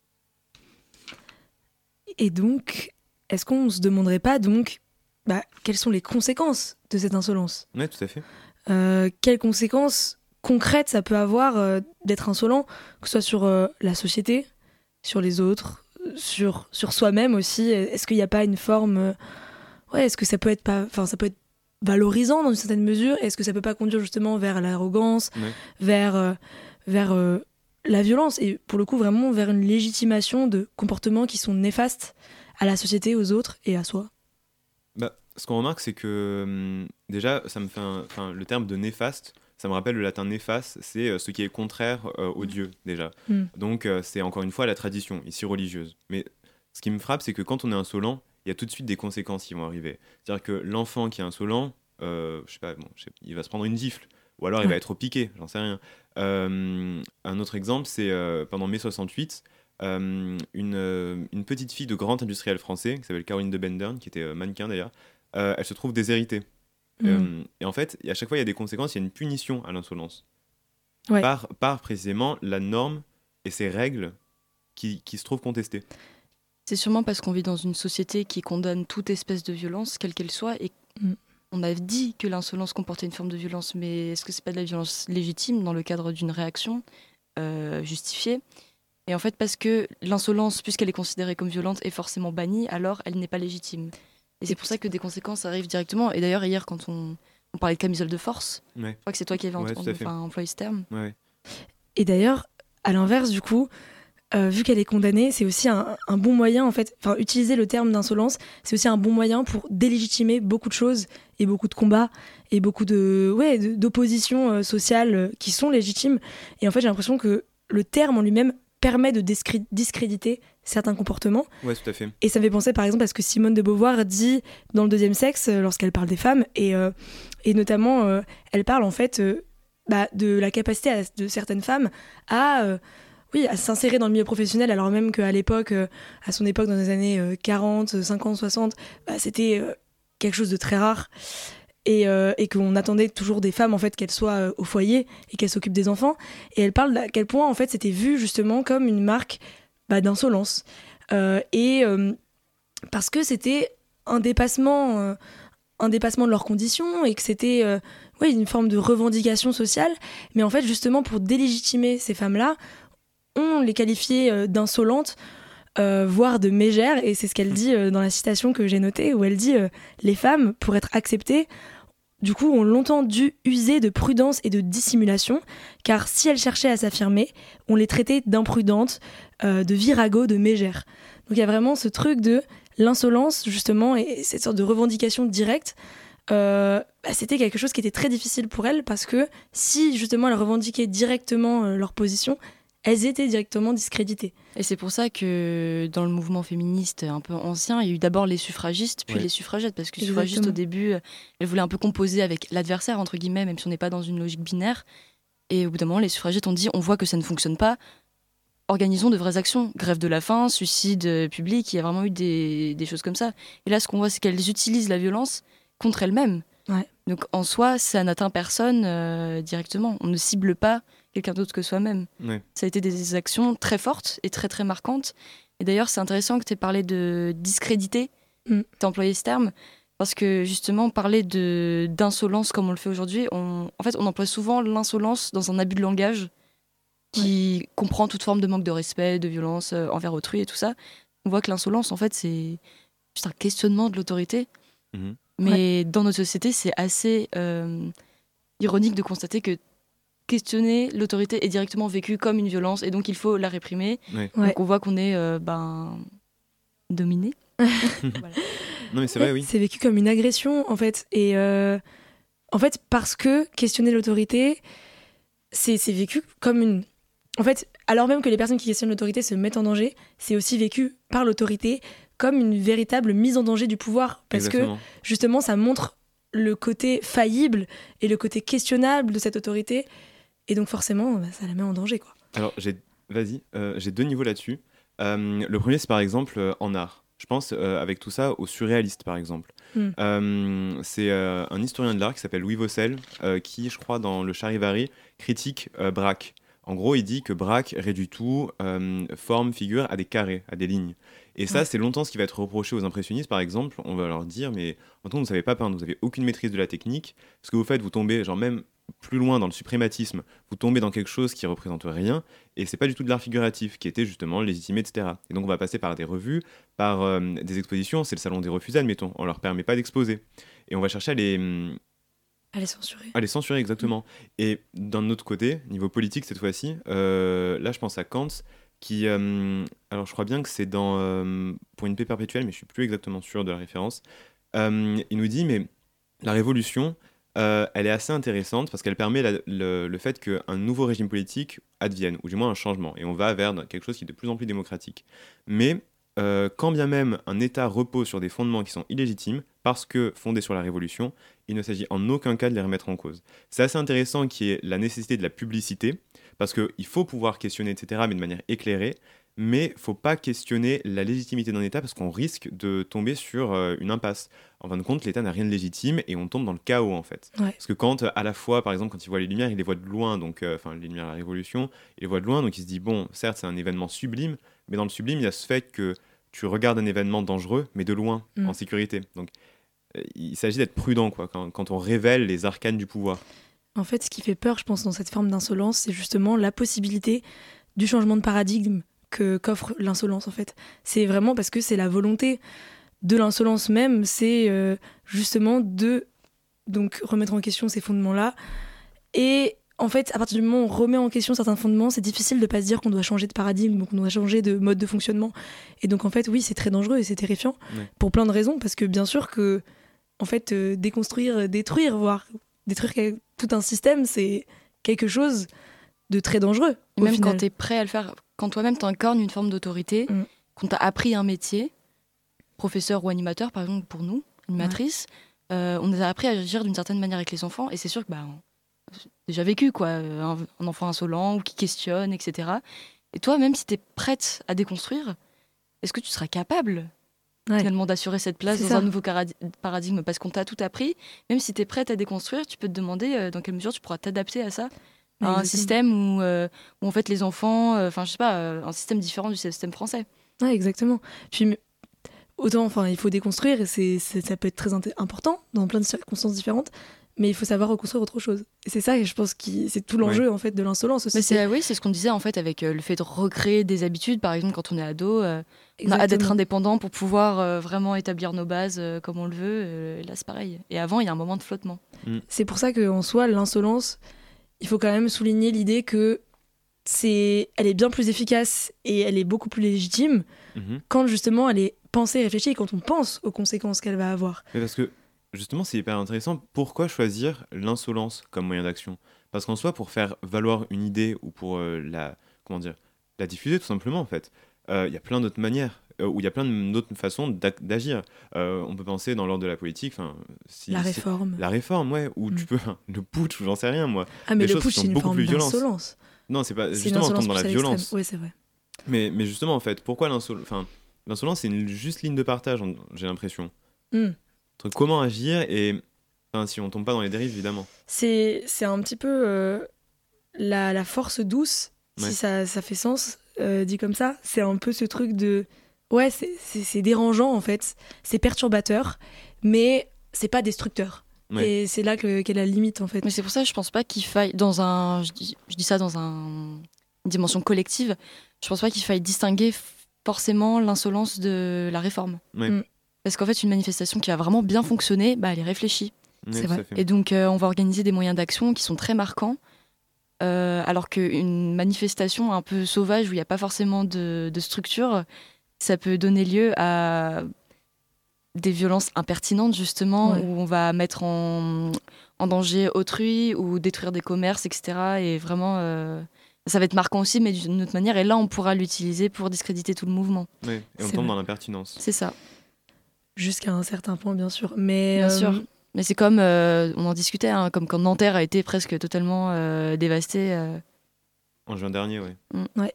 [SPEAKER 2] Et donc, est-ce qu'on se demanderait pas donc bah, quelles sont les conséquences de cette insolence ?
[SPEAKER 1] Oui, tout à fait.
[SPEAKER 2] Euh, quelles conséquences concrètes ça peut avoir euh, d'être insolent, que ce soit sur euh, la société, sur les autres, sur, sur soi-même aussi. Est-ce qu'il n'y a pas une forme... Euh, ouais, est-ce que ça peut être pas... Enfin, ça peut être valorisant dans une certaine mesure ? Est-ce que ça peut pas conduire justement vers l'arrogance, ouais. vers... Euh, vers euh, la violence et pour le coup vraiment vers une légitimation de comportements qui sont néfastes à la société, aux autres et à soi.
[SPEAKER 1] Bah, ce qu'on remarque, c'est que hum, déjà, ça me fait un, enfin, le terme de néfaste, ça me rappelle le latin néfaste, c'est euh, ce qui est contraire euh, au Dieu déjà. Mm. Donc euh, c'est encore une fois la tradition, ici religieuse. Mais ce qui me frappe, c'est que quand on est insolent, il y a tout de suite des conséquences qui vont arriver. C'est-à-dire que l'enfant qui est insolent, euh, je sais pas, bon, je sais, il va se prendre une gifle. Ou alors il va être au piqué, j'en sais rien. Euh, un autre exemple, c'est euh, pendant mai soixante-huit, euh, une, euh, une petite fille de grand industriel français, qui s'appelle Caroline de Bendern, qui était euh, mannequin d'ailleurs, euh, elle se trouve déshéritée. Mmh. Euh, et en fait, à chaque fois, il y a des conséquences, il y a une punition à l'insolence. Ouais. Par, par précisément la norme et ses règles qui, qui se trouvent contestées.
[SPEAKER 3] C'est sûrement parce qu'on vit dans une société qui condamne toute espèce de violence, quelle qu'elle soit, et mmh. on a dit que l'insolence comportait une forme de violence, mais est-ce que c'est pas de la violence légitime dans le cadre d'une réaction euh, justifiée ? Et en fait, parce que l'insolence, puisqu'elle est considérée comme violente, est forcément bannie, alors elle n'est pas légitime. Et c'est pour ça que des conséquences arrivent directement. Et d'ailleurs, hier, quand on, on parlait de camisole de force, ouais. je crois que c'est toi qui avais ouais, entendu, enfin, employé ce terme.
[SPEAKER 1] Ouais.
[SPEAKER 2] Et d'ailleurs, à l'inverse, du coup, Euh, vu qu'elle est condamnée, c'est aussi un, un bon moyen, en fait, enfin, utiliser le terme d'insolence, c'est aussi un bon moyen pour délégitimer beaucoup de choses et beaucoup de combats et beaucoup de, ouais, de, d'oppositions euh, sociales euh, qui sont légitimes. Et en fait, j'ai l'impression que le terme en lui-même permet de discré- discréditer certains comportements.
[SPEAKER 1] Ouais, tout à fait.
[SPEAKER 2] Et ça me fait penser, par exemple, à ce que Simone de Beauvoir dit dans Le Deuxième Sexe, euh, lorsqu'elle parle des femmes, et, euh, et notamment, euh, elle parle, en fait, euh, bah, de la capacité à, de certaines femmes à... Euh, oui, à s'insérer dans le milieu professionnel, alors même qu'à l'époque, euh, à son époque, dans les années euh, quarante, cinquante, soixante, bah, c'était euh, quelque chose de très rare. Et, euh, et qu'on attendait toujours des femmes, en fait, qu'elles soient euh, au foyer et qu'elles s'occupent des enfants. Et elle parle d'à quel point, en fait, c'était vu justement comme une marque bah, d'insolence. Euh, et euh, parce que c'était un dépassement, euh, un dépassement de leurs conditions et que c'était euh, ouais, une forme de revendication sociale. Mais en fait, justement, pour délégitimer ces femmes-là, on les qualifiait euh, d'insolentes, euh, voire de mégères. Et c'est ce qu'elle dit euh, dans la citation que j'ai notée, où elle dit euh, « Les femmes, pour être acceptées, du coup, ont longtemps dû user de prudence et de dissimulation, car si elles cherchaient à s'affirmer, on les traitait d'imprudentes, euh, de virago, de mégères. » Donc il y a vraiment ce truc de l'insolence, justement, et cette sorte de revendication directe. Euh, bah, c'était quelque chose qui était très difficile pour elles, parce que si, justement, elles revendiquaient directement euh, leur position, elles étaient directement discréditées.
[SPEAKER 3] Et c'est pour ça que dans le mouvement féministe un peu ancien, il y a eu d'abord les suffragistes, puis
[SPEAKER 1] oui.
[SPEAKER 3] les suffragettes, parce que les
[SPEAKER 2] Exactement.
[SPEAKER 3] suffragistes, au début, elles voulaient un peu composer avec l'adversaire, entre guillemets, même si on n'est pas dans une logique binaire. Et au bout d'un moment, les suffragettes ont dit, on voit que ça ne fonctionne pas, organisons de vraies actions. Grève de la faim, suicide public, il y a vraiment eu des, des choses comme ça. Et là, ce qu'on voit, c'est qu'elles utilisent la violence contre elles-mêmes.
[SPEAKER 2] Ouais.
[SPEAKER 3] Donc en soi, ça n'atteint personne euh, directement. On ne cible pas quelqu'un d'autre que soi-même.
[SPEAKER 1] Ouais.
[SPEAKER 3] Ça a été des actions très fortes et très très marquantes. Et d'ailleurs, c'est intéressant que tu aies parlé de discréditer,
[SPEAKER 2] Mm.
[SPEAKER 3] tu as employé ce terme, parce que justement, parler de, d'insolence comme on le fait aujourd'hui, on, en fait, on emploie souvent l'insolence dans un abus de langage qui comprend toute forme de manque de respect, de violence euh, envers autrui et tout ça. On voit que l'insolence, en fait, c'est juste un questionnement de l'autorité.
[SPEAKER 1] Mhm.
[SPEAKER 3] Mais dans notre société, c'est assez euh, ironique de constater que questionner l'autorité est directement vécu comme une violence et donc il faut la réprimer.
[SPEAKER 1] Ouais.
[SPEAKER 2] Ouais.
[SPEAKER 3] Donc on voit qu'on est euh, ben, dominé. Voilà.
[SPEAKER 1] Non mais c'est vrai, oui.
[SPEAKER 2] C'est vécu comme une agression, en fait. Et euh, en fait, parce que questionner l'autorité, c'est, c'est vécu comme une... En fait, alors même que les personnes qui questionnent l'autorité se mettent en danger, c'est aussi vécu par l'autorité comme une véritable mise en danger du pouvoir. Parce
[SPEAKER 1] Exactement.
[SPEAKER 2] que, justement, ça montre le côté faillible et le côté questionnable de cette autorité. Et donc, forcément, bah, ça la met en danger, quoi.
[SPEAKER 1] Alors, j'ai, vas-y, euh, j'ai deux niveaux là-dessus. Euh, le premier, c'est par exemple euh, en art. Je pense, euh, avec tout ça, aux surréalistes, par exemple.
[SPEAKER 2] Mm.
[SPEAKER 1] Euh, c'est euh, un historien de l'art qui s'appelle Louis Vaucel, euh, qui, je crois, dans le Charivari, critique euh, Braque. En gros, il dit que Braque réduit tout, euh, forme, figure, à des carrés, à des lignes. Et ça,
[SPEAKER 2] Ouais.
[SPEAKER 1] c'est longtemps ce qui va être reproché aux impressionnistes, par exemple. On va leur dire, mais en tout cas, vous ne savez pas peindre, vous n'avez aucune maîtrise de la technique. Ce que vous faites, vous tombez, genre même plus loin dans le suprématisme, vous tombez dans quelque chose qui représente rien, et c'est pas du tout de l'art figuratif, qui était justement légitimé, et cetera. Et donc on va passer par des revues, par euh, des expositions, c'est le salon des refusés, admettons, on leur permet pas d'exposer. Et on va chercher à les, hum,
[SPEAKER 2] Elle est censurée.
[SPEAKER 1] à les censurer, exactement. Et d'un autre côté, niveau politique cette fois-ci, euh, là je pense à Kant, qui, euh, alors je crois bien que c'est dans euh, Pour une paix perpétuelle, mais je suis plus exactement sûr de la référence, euh, il nous dit, mais la révolution, euh, elle est assez intéressante parce qu'elle permet la- le, le fait qu'un nouveau régime politique advienne, ou du moins un changement, et on va vers quelque chose qui est de plus en plus démocratique. Mais euh, quand bien même un État repose sur des fondements qui sont illégitimes, parce que fondés sur la révolution, il ne s'agit en aucun cas de les remettre en cause. C'est assez intéressant qu'il y ait la nécessité de la publicité, parce qu'il faut pouvoir questionner, et cetera, mais de manière éclairée, mais il ne faut pas questionner la légitimité d'un État parce qu'on risque de tomber sur euh, une impasse. En fin de compte, l'État n'a rien de légitime et on tombe dans le chaos, en fait.
[SPEAKER 2] Ouais.
[SPEAKER 1] Parce que quand, à la fois, par exemple, quand il voit les lumières, il les voit de loin, donc, euh, enfin, les lumières de la Révolution, il les voit de loin, donc il se dit, bon, certes, c'est un événement sublime, mais dans le sublime, il y a ce fait que tu regardes un événement dangereux, mais de loin,
[SPEAKER 2] Mm.
[SPEAKER 1] en sécurité. Donc, euh, il s'agit d'être prudent, quoi, quand, quand on révèle les arcanes du pouvoir.
[SPEAKER 2] En fait, ce qui fait peur, je pense, dans cette forme d'insolence, c'est justement la possibilité du changement de paradigme que qu'offre l'insolence, en fait. C'est vraiment parce que c'est la volonté de l'insolence même, c'est euh, justement de donc remettre en question ces fondements-là. Et en fait, à partir du moment où on remet en question certains fondements, c'est difficile de pas se dire qu'on doit changer de paradigme, qu'on doit changer de mode de fonctionnement. Et donc, en fait, oui, c'est très dangereux et c'est terrifiant
[SPEAKER 1] Ouais.
[SPEAKER 2] pour plein de raisons, parce que bien sûr que, en fait, euh, déconstruire, détruire, voire détruire quel- tout un système, c'est quelque chose de très dangereux.
[SPEAKER 3] Et
[SPEAKER 2] au
[SPEAKER 3] même
[SPEAKER 2] final.
[SPEAKER 3] quand tu es prêt à le faire, quand toi-même t'incarnes une forme d'autorité,
[SPEAKER 2] Mm.
[SPEAKER 3] qu'on t'a appris un métier, professeur ou animateur par exemple pour nous, animatrice, euh, on nous a appris à agir d'une certaine manière avec les enfants et c'est sûr que bah, on a déjà vécu quoi, un, un enfant insolent ou qui questionne, et cetera. Et toi, même si tu es prête à déconstruire, est-ce que tu seras capable
[SPEAKER 2] Ouais.
[SPEAKER 3] finalement d'assurer cette place
[SPEAKER 2] C'est
[SPEAKER 3] dans
[SPEAKER 2] ça.
[SPEAKER 3] un nouveau caradi- paradigme? Parce qu'on t'a tout appris. Même si tu es prête à déconstruire, tu peux te demander euh, dans quelle mesure tu pourras t'adapter à ça, à un
[SPEAKER 2] Exactement.
[SPEAKER 3] système où, euh, où en fait les enfants, enfin je sais pas, euh, un système différent du système français.
[SPEAKER 2] Ouais, exactement. Puis m- autant, enfin, il faut déconstruire et c'est, c'est- ça peut être très int- important dans plein de circonstances différentes, mais il faut savoir reconstruire autre chose. Et c'est ça, et je pense que c'est tout l'enjeu en fait de l'insolence aussi.
[SPEAKER 3] Mais c'est, oui, c'est ce qu'on disait en fait avec euh, le fait de recréer des habitudes. Par exemple, quand on est ado, euh, on a hâte d'être
[SPEAKER 2] Exactement.
[SPEAKER 3] indépendant pour pouvoir euh, vraiment établir nos bases euh, comme on le veut. Euh, et là, c'est pareil. Et avant, il y a un moment de flottement.
[SPEAKER 2] C'est pour ça qu'en soi, l'insolence, il faut quand même souligner l'idée que c'est, elle est bien plus efficace et elle est beaucoup plus légitime
[SPEAKER 1] Mhm.
[SPEAKER 2] quand justement elle est pensée et réfléchie et quand on pense aux conséquences qu'elle va avoir.
[SPEAKER 1] Mais parce que justement, c'est hyper intéressant. Pourquoi choisir l'insolence comme moyen d'action? Parce qu'en soi, pour faire valoir une idée ou pour euh, la, comment dire, la diffuser tout simplement, en fait, euh, il y a plein d'autres manières, euh, ou il y a plein d'autres façons d'ac- d'agir. Euh, on peut penser dans l'ordre de la politique, enfin, si,
[SPEAKER 2] La
[SPEAKER 1] si-
[SPEAKER 2] réforme.
[SPEAKER 1] la réforme, ouais, ou tu
[SPEAKER 2] Mm.
[SPEAKER 1] peux le putsch, ou j'en sais rien, moi.
[SPEAKER 2] Ah mais
[SPEAKER 1] des
[SPEAKER 2] le
[SPEAKER 1] choses qui
[SPEAKER 2] putsch,
[SPEAKER 1] sont
[SPEAKER 2] c'est une
[SPEAKER 1] beaucoup
[SPEAKER 2] forme
[SPEAKER 1] plus violentes.
[SPEAKER 2] d'insolence.
[SPEAKER 1] Non, c'est pas
[SPEAKER 2] C'est une
[SPEAKER 1] justement on
[SPEAKER 2] insolence
[SPEAKER 1] tombe dans la
[SPEAKER 2] poussée à l'extrême.
[SPEAKER 1] violence.
[SPEAKER 2] Ouais, c'est vrai.
[SPEAKER 1] Mais, mais justement, en fait, pourquoi l'insolence? Enfin, l'insolence, c'est une juste ligne de partage, on- j'ai l'impression.
[SPEAKER 2] Mm.
[SPEAKER 1] Entre comment agir et, enfin, si on tombe pas dans les dérives, évidemment.
[SPEAKER 2] C'est, c'est un petit peu euh, la, la force douce,
[SPEAKER 1] Ouais.
[SPEAKER 2] si ça, ça fait sens, euh, dit comme ça. C'est un peu ce truc de... Ouais, c'est, c'est, c'est dérangeant en fait, c'est perturbateur, mais c'est pas destructeur.
[SPEAKER 1] Ouais.
[SPEAKER 2] Et c'est là que, qu'est la limite en fait.
[SPEAKER 3] Mais c'est pour ça que je pense pas qu'il faille, dans un. Je dis, je dis ça dans un, une dimension collective, je pense pas qu'il faille distinguer f- forcément l'insolence de la réforme.
[SPEAKER 1] Ouais.
[SPEAKER 2] Mm.
[SPEAKER 3] Parce qu'en fait, une manifestation qui a vraiment bien fonctionné, bah, elle est réfléchie.
[SPEAKER 1] Ouais,
[SPEAKER 2] C'est
[SPEAKER 1] tout
[SPEAKER 2] vrai.
[SPEAKER 1] à fait.
[SPEAKER 3] Et donc, euh, on va organiser des moyens d'action qui sont très marquants. Euh, alors qu'une manifestation un peu sauvage où il n'y a pas forcément de, de structure, ça peut donner lieu à des violences impertinentes, justement,
[SPEAKER 2] Ouais.
[SPEAKER 3] où on va mettre en, en danger autrui ou détruire des commerces, et cetera. Et vraiment, euh, ça va être marquant aussi, mais d'une autre manière. Et là, on pourra l'utiliser pour discréditer tout le mouvement.
[SPEAKER 1] Ouais. Et on
[SPEAKER 2] C'est
[SPEAKER 1] tombe
[SPEAKER 2] vrai.
[SPEAKER 1] dans l'impertinence.
[SPEAKER 3] C'est ça,
[SPEAKER 2] Jusqu'à un certain point, bien sûr. Mais,
[SPEAKER 3] bien
[SPEAKER 2] euh,
[SPEAKER 3] sûr. Mais c'est comme, euh, on en discutait, hein, comme quand Nanterre a été presque totalement euh, dévastée. euh,
[SPEAKER 1] En juin dernier, ouais.
[SPEAKER 2] Ouais.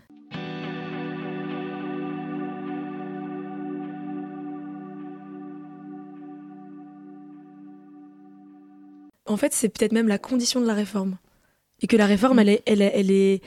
[SPEAKER 2] En fait, c'est peut-être même la condition de la réforme. Et que la réforme,
[SPEAKER 3] Mm.
[SPEAKER 2] elle est, elle est, elle est,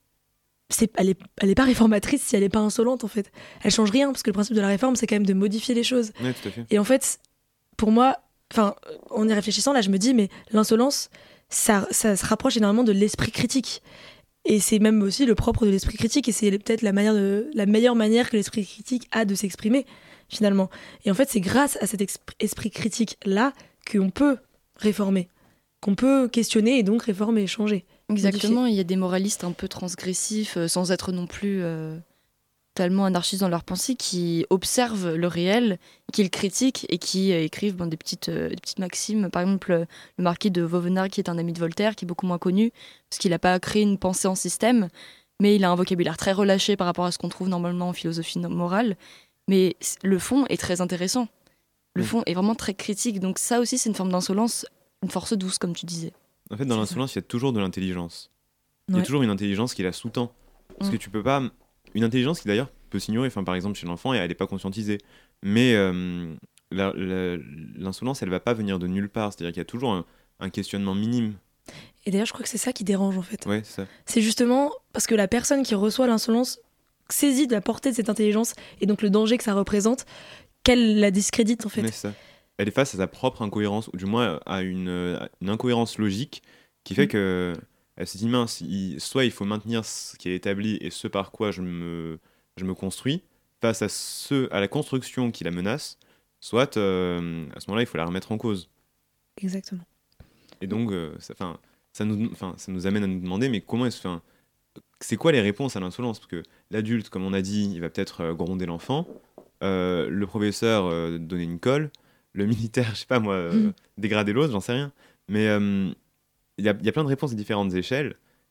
[SPEAKER 2] c'est, elle est, elle est pas réformatrice si elle est pas insolente en fait. Elle change rien parce que le principe de la réforme, c'est quand même de modifier les choses.
[SPEAKER 1] Ouais, tout à fait.
[SPEAKER 2] Et en fait, pour moi, enfin, en y réfléchissant là, je me dis, mais l'insolence, ça, ça se rapproche énormément de l'esprit critique. Et c'est même aussi le propre de l'esprit critique, et c'est peut-être la, manière de, la meilleure manière que l'esprit critique a de s'exprimer, finalement. Et en fait, c'est grâce à cet exp- esprit critique-là qu'on peut réformer, qu'on peut questionner et donc réformer et changer.
[SPEAKER 3] Exactement, il y a des moralistes un peu transgressifs, euh, sans être non plus euh, tellement anarchistes dans leur pensée, qui observent le réel, qui le critiquent et qui euh, écrivent bon, des, petites, euh, des petites maximes. Par exemple, euh, le marquis de Vauvenargues, qui est un ami de Voltaire, qui est beaucoup moins connu, parce qu'il n'a pas créé une pensée en système, mais il a un vocabulaire très relâché par rapport à ce qu'on trouve normalement en philosophie no- morale. Mais c- le fond est très intéressant. Le
[SPEAKER 1] Oui.
[SPEAKER 3] fond est vraiment très critique. Donc ça aussi, c'est une forme d'insolence, une force douce, comme tu disais.
[SPEAKER 1] En fait, dans
[SPEAKER 2] C'est
[SPEAKER 1] l'insolence, il y a toujours de l'intelligence. Il y
[SPEAKER 2] Ouais.
[SPEAKER 1] a toujours une intelligence qui la sous-tend. Parce
[SPEAKER 3] Mm.
[SPEAKER 1] que tu peux pas. Une intelligence qui d'ailleurs peut s'ignorer, enfin, par exemple chez l'enfant, et elle n'est pas conscientisée. Mais euh, la- la- l'insolence, elle va pas venir de nulle part. C'est-à-dire qu'il y a toujours un, un questionnement minime.
[SPEAKER 2] Et d'ailleurs, je crois que c'est ça qui dérange en fait.
[SPEAKER 1] Ouais, c'est ça.
[SPEAKER 2] C'est justement parce que la personne qui reçoit l'insolence saisit de la portée de cette intelligence et donc le danger que ça représente, qu'elle la discrédite en fait.
[SPEAKER 1] Ouais, c'est ça. Elle est face à sa propre incohérence, ou du moins à une, euh, une incohérence logique qui fait
[SPEAKER 2] Mm.
[SPEAKER 1] que elle se dit mince, il- soit il faut maintenir ce qui est établi et ce par quoi je me, je me construis face à, ce, à la construction qui la menace, soit euh, à ce moment-là il faut la remettre en cause.
[SPEAKER 2] Exactement.
[SPEAKER 1] Et donc euh, ça, 'fin, ça, nous, 'fin, ça nous amène à nous demander mais comment est-ce, 'fin, c'est quoi les réponses à l'insolence? Parce que l'adulte, comme on a dit, il va peut-être euh, gronder l'enfant, euh, le professeur euh, donner une colle, le militaire, je sais pas moi, euh,
[SPEAKER 2] Mhm.
[SPEAKER 1] dégrader l'autre, j'en sais rien. Mais euh, il y, a, il y a plein de réponses à différentes échelles.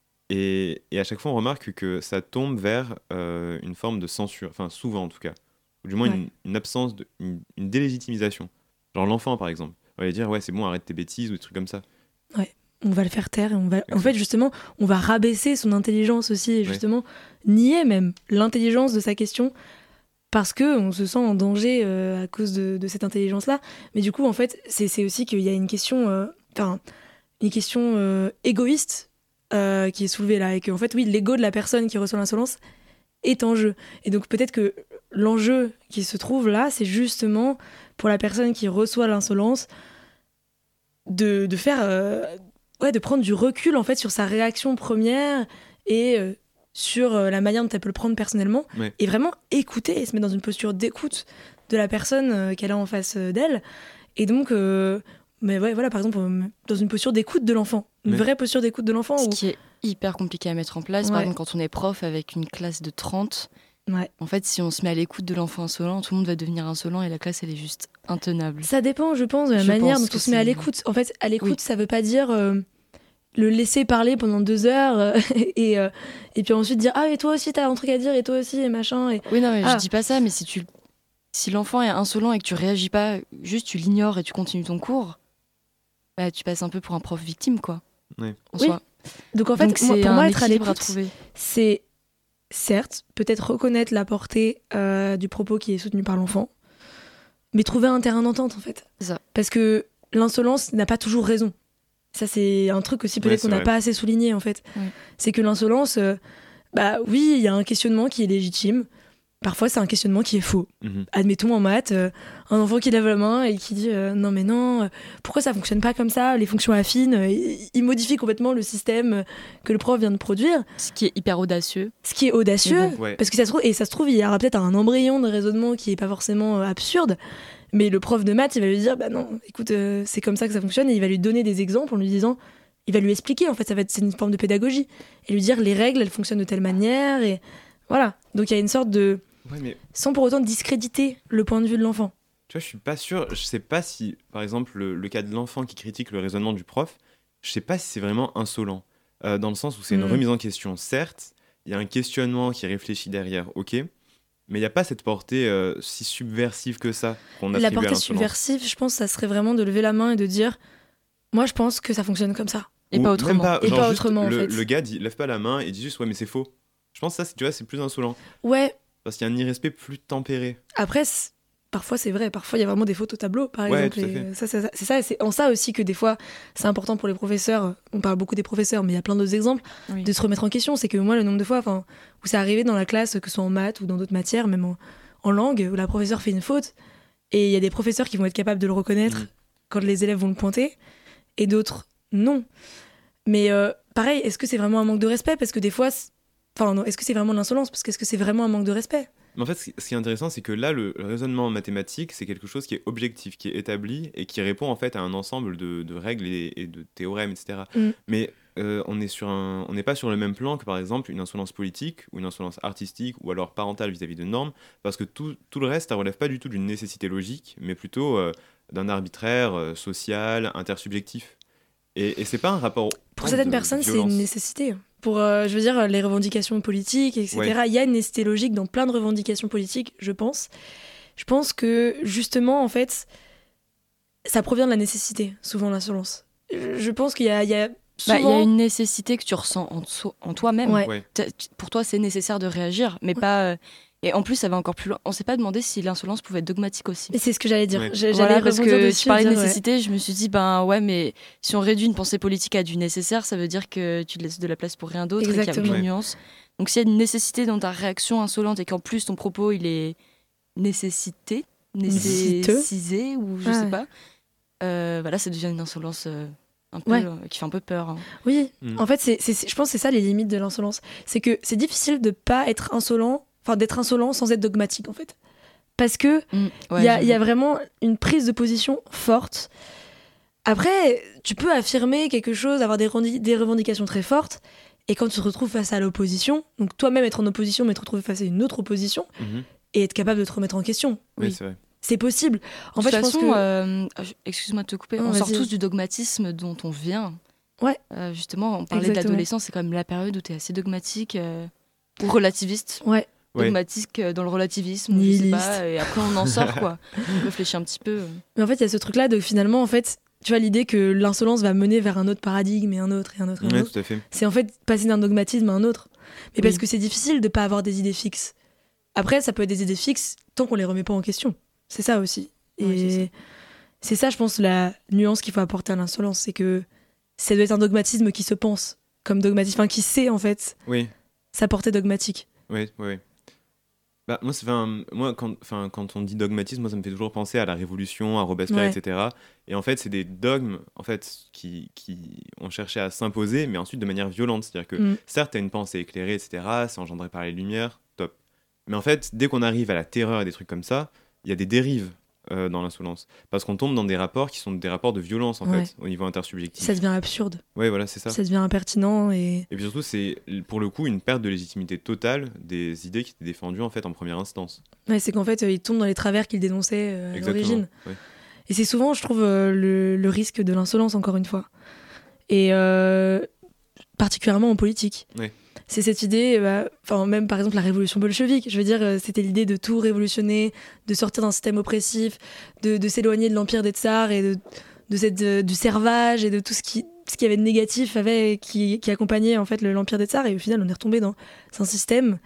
[SPEAKER 1] Et, et à chaque fois, on remarque que ça tombe vers euh, une forme de censure, enfin souvent en tout cas, ou du moins
[SPEAKER 2] Ouais.
[SPEAKER 1] une, une absence, de, une, une délégitimisation. Genre l'enfant par exemple, on va lui dire ouais c'est bon arrête tes bêtises ou des trucs comme ça.
[SPEAKER 2] on va le faire taire. Et on va... En fait, justement, on va rabaisser son intelligence aussi, et justement, ouais. nier même l'intelligence de sa question, parce qu'on se sent en danger euh, à cause de, de cette intelligence-là. Mais du coup, en fait, c'est, c'est aussi qu'il y a une question, enfin, euh, une question euh, égoïste euh, qui est soulevée là, et qu'en fait, oui, l'ego de la personne qui reçoit l'insolence est en jeu. Et donc, peut-être que l'enjeu qui se trouve là, c'est justement pour la personne qui reçoit l'insolence de, de faire... Euh, Ouais, de prendre du recul en fait sur sa réaction première et euh, sur euh, la manière dont elle peut le prendre personnellement, ouais. et vraiment écouter et se mettre dans une posture d'écoute de la personne euh, qu'elle a en face euh, d'elle. Et donc, euh, mais ouais, voilà, par exemple, euh, dans une posture d'écoute de l'enfant, une ouais. vraie posture d'écoute de l'enfant.
[SPEAKER 3] Ce
[SPEAKER 2] où...
[SPEAKER 3] qui est hyper compliqué à mettre en place, ouais. par exemple, quand on est prof avec une classe de trente. Ouais. En fait, si on se met à l'écoute de l'enfant insolent, tout le monde va devenir insolent et la classe, elle est juste intenable.
[SPEAKER 2] Ça dépend, je pense, de la
[SPEAKER 3] je
[SPEAKER 2] manière dont on se met à l'écoute. En fait, à l'écoute, oui. ça veut pas dire euh, le laisser parler pendant deux heures euh, et, euh, et puis ensuite dire « Ah, et toi aussi, t'as un truc à dire, et toi aussi, et machin. Et... »
[SPEAKER 3] Oui, non, mais
[SPEAKER 2] ah.
[SPEAKER 3] je dis pas ça, mais si, tu, si l'enfant est insolent et que tu réagis pas, juste tu l'ignores et tu continues ton cours, bah, tu passes un peu pour un prof victime, quoi.
[SPEAKER 1] Oui.
[SPEAKER 3] En
[SPEAKER 2] oui.
[SPEAKER 3] soi.
[SPEAKER 2] Donc en fait,
[SPEAKER 3] Donc,
[SPEAKER 2] moi, pour moi, être à l'écoute,
[SPEAKER 3] à trouver.
[SPEAKER 2] c'est... Certes, peut-être reconnaître la portée euh, du propos qui est soutenu par l'enfant, mais trouver un terrain d'entente en fait.
[SPEAKER 3] C'est ça.
[SPEAKER 2] Parce que l'insolence n'a pas toujours raison. Ça, c'est un truc aussi peut-être ouais, qu'on n'a pas assez souligné en fait. Ouais. C'est que l'insolence, euh, bah oui, il y a un questionnement qui est légitime. Parfois, c'est un questionnement qui est faux. Mmh. Admettons en maths, euh, un enfant qui lève la main et qui dit euh, non mais non, euh, pourquoi ça fonctionne pas comme ça ? Les fonctions affines, euh, il modifie complètement le système que le prof vient de produire.
[SPEAKER 3] Ce qui est hyper audacieux.
[SPEAKER 2] Ce qui est audacieux,
[SPEAKER 3] bon,
[SPEAKER 2] ouais. parce que ça se trouve, et ça se trouve, il y aura peut-être un embryon de raisonnement qui est pas forcément euh, absurde, mais le prof de maths, il va lui dire bah non, écoute, euh, c'est comme ça que ça fonctionne, et il va lui donner des exemples en lui disant, il va lui expliquer en fait, ça va être c'est une forme de pédagogie, et lui dire les règles, elles fonctionnent de telle manière, et voilà. Donc il y a une sorte de
[SPEAKER 1] Ouais, mais...
[SPEAKER 2] sans pour autant discréditer le point de vue de l'enfant.
[SPEAKER 1] Tu vois, je suis pas sûr, je sais pas si, par exemple, le, le cas de l'enfant qui critique le raisonnement du prof, je sais pas si c'est vraiment insolent, euh, dans le sens où c'est mmh. une remise en question. Certes, il y a un questionnement qui réfléchit derrière, ok, mais il n'y a pas cette portée euh, si subversive que ça qu'on attribue à l'insolence. La portée
[SPEAKER 2] subversive, je pense, ça serait vraiment de lever la main et de dire, moi, je pense que ça fonctionne comme ça.
[SPEAKER 3] Et Ou pas autrement.
[SPEAKER 1] Pas,
[SPEAKER 2] et pas
[SPEAKER 1] juste,
[SPEAKER 2] autrement,
[SPEAKER 1] le,
[SPEAKER 2] en fait.
[SPEAKER 1] Le gars dit, lève pas la main et dit juste, ouais, mais c'est faux. Je pense que ça, tu vois, c'est plus insolent.
[SPEAKER 2] Ouais.
[SPEAKER 1] Parce qu'il y a un irrespect plus tempéré.
[SPEAKER 2] Après, c'est... parfois c'est vrai, parfois il y a vraiment des fautes au tableau, par
[SPEAKER 1] ouais,
[SPEAKER 2] exemple.
[SPEAKER 1] Et
[SPEAKER 2] ça, c'est, ça, c'est ça, c'est en ça aussi que des fois c'est important pour les professeurs. On parle beaucoup des professeurs, mais il y a plein d'autres exemples oui. de se remettre en question. C'est que moi, le nombre de fois, enfin, où c'est arrivé dans la classe, que ce soit en maths ou dans d'autres matières, même en, en langue, où la professeure fait une faute, et il y a des professeurs qui vont être capables de le reconnaître mmh. quand les élèves vont le pointer, et d'autres non. Mais euh, pareil, est-ce que c'est vraiment un manque de respect ? Parce que des fois. C'est... Enfin, non, est-ce que c'est vraiment de l'insolence ? Parce qu'est-ce que c'est vraiment un manque de respect ?
[SPEAKER 1] Mais en fait, ce qui est intéressant, c'est que là, le raisonnement mathématique, c'est quelque chose qui est objectif, qui est établi et qui répond en fait à un ensemble de, de règles et, et de théorèmes, et cetera. Mm. Mais euh, on est sur un, on n'est pas sur le même plan que par exemple une insolence politique ou une insolence artistique ou alors parentale vis-à-vis de normes, parce que tout, tout le reste, ça relève pas du tout d'une nécessité logique, mais plutôt euh, d'un arbitraire euh, social, intersubjectif. Et, et c'est pas un rapport.
[SPEAKER 2] Pour certaines personnes, c'est une nécessité. Pour, euh, je veux dire, les revendications politiques, et cetera. Ouais. Il y a une nécessité logique dans plein de revendications politiques, je pense. Je pense que, justement, en fait, ça provient de la nécessité, souvent, l'insolence. Je, je pense qu'il y a, il y a souvent...
[SPEAKER 3] Bah, il y a une nécessité que tu ressens en, so- en toi-même.
[SPEAKER 2] Ouais.
[SPEAKER 1] Ouais.
[SPEAKER 3] Pour toi, c'est nécessaire de réagir, mais ouais. pas... Euh... Et en plus, ça va encore plus loin. On s'est pas demandé si l'insolence pouvait être dogmatique aussi.
[SPEAKER 2] Et c'est ce que j'allais dire.
[SPEAKER 1] Ouais.
[SPEAKER 2] J'allais
[SPEAKER 3] voilà, parce que
[SPEAKER 2] dessus,
[SPEAKER 3] tu parlais de
[SPEAKER 2] dire,
[SPEAKER 3] nécessité,
[SPEAKER 2] ouais.
[SPEAKER 3] je me suis dit, ben ouais, mais si on réduit une pensée politique à du nécessaire, ça veut dire que tu te laisses de la place pour rien d'autre. Exactement. Et qu'il y a aucune nuance. Donc s'il y a une nécessité dans ta réaction insolente et qu'en plus ton propos, il est nécessité, nécessisé, ou je ah, sais ouais. pas, euh, bah là, ça devient une insolence... Euh, un peu, ouais. euh, qui fait un peu peur. Hein.
[SPEAKER 2] Oui, mmh. en fait, c'est, c'est, je pense que c'est ça les limites de l'insolence. C'est que c'est difficile de pas être insolent, enfin d'être insolent sans être dogmatique en fait. Parce que il mmh. ouais, y, y a vraiment une prise de position forte. Après, tu peux affirmer quelque chose, avoir des, rendi- des revendications très fortes, et quand tu te retrouves face à l'opposition, donc toi-même être en opposition, mais te retrouver face à une autre opposition, mmh. et être capable de te remettre en question.
[SPEAKER 1] Oui,
[SPEAKER 2] oui.
[SPEAKER 1] c'est vrai.
[SPEAKER 2] C'est possible. En
[SPEAKER 3] de
[SPEAKER 2] fait,
[SPEAKER 3] toute
[SPEAKER 2] je
[SPEAKER 3] façon,
[SPEAKER 2] pense que...
[SPEAKER 3] euh, excuse-moi de te couper,
[SPEAKER 2] non,
[SPEAKER 3] on
[SPEAKER 2] vas-y.
[SPEAKER 3] sort tous du dogmatisme dont on vient.
[SPEAKER 2] Ouais.
[SPEAKER 3] Euh, justement, on parlait
[SPEAKER 2] Exactement.
[SPEAKER 3] de l'adolescence, c'est quand même la période où tu es assez dogmatique euh, ou relativiste.
[SPEAKER 2] Ouais.
[SPEAKER 3] Dogmatique euh, dans le relativisme, Nihiliste. Je sais pas, et après on en sort, quoi. On réfléchit un petit peu.
[SPEAKER 2] Mais en fait, il y a ce truc-là de finalement, en fait, tu vois, l'idée que l'insolence va mener vers un autre paradigme et un autre et un autre et un
[SPEAKER 1] Ouais,
[SPEAKER 2] autre,
[SPEAKER 1] tout à fait.
[SPEAKER 2] c'est en fait passer d'un dogmatisme à un autre. Mais parce
[SPEAKER 3] Oui.
[SPEAKER 2] que c'est difficile de pas avoir des idées fixes. Après, ça peut être des idées fixes tant qu'on les remet pas en question. C'est ça aussi. Et
[SPEAKER 3] Ouais, c'est ça.
[SPEAKER 2] c'est ça, je pense, la nuance qu'il faut apporter à l'insolence, c'est que ça doit être un dogmatisme qui se pense comme dogmatisme, enfin qui sait en fait
[SPEAKER 1] Oui,
[SPEAKER 2] sa portée dogmatique.
[SPEAKER 1] oui, oui. Bah, moi, c'est, enfin, moi quand, enfin, quand on dit dogmatisme, moi, ça me fait toujours penser à la Révolution, à Robespierre,
[SPEAKER 2] Ouais.
[SPEAKER 1] et cetera. Et en fait, c'est des dogmes en fait, qui, qui ont cherché à s'imposer, mais ensuite de manière violente. C'est-à-dire que,
[SPEAKER 2] Mm.
[SPEAKER 1] certes, tu as une pensée éclairée, et cetera. C'est engendré par les Lumières, top. Mais en fait, dès qu'on arrive à la terreur et des trucs comme ça, il y a des dérives euh, dans l'insolence. Parce qu'on tombe dans des rapports qui sont des rapports de violence, en
[SPEAKER 2] Ouais.
[SPEAKER 1] fait, au niveau intersubjectif.
[SPEAKER 2] Ça devient absurde,
[SPEAKER 1] Ouais, voilà, c'est ça.
[SPEAKER 2] ça devient impertinent et
[SPEAKER 1] Et puis surtout, c'est pour le coup une perte de légitimité totale des idées qui étaient défendues en fait en première instance.
[SPEAKER 2] ouais, c'est qu'en fait euh, il tombe dans les travers qu'il dénonçait euh, à
[SPEAKER 1] Exactement.
[SPEAKER 2] l'origine.
[SPEAKER 1] Ouais.
[SPEAKER 2] Et c'est souvent, je trouve, euh, le, le risque de l'insolence, encore une fois. Et euh, particulièrement en politique.
[SPEAKER 1] Ouais.
[SPEAKER 2] C'est cette idée, bah, enfin, même par exemple la révolution bolchevique, je veux dire, euh, c'était l'idée de tout révolutionner, de sortir d'un système oppressif, de, de s'éloigner de l'empire des tsars et de, de cette, euh, du servage et de tout ce qui, ce qui avait de négatif avait, qui, qui accompagnait en fait le- l'empire des tsars. Et au final, on est retombé dans un système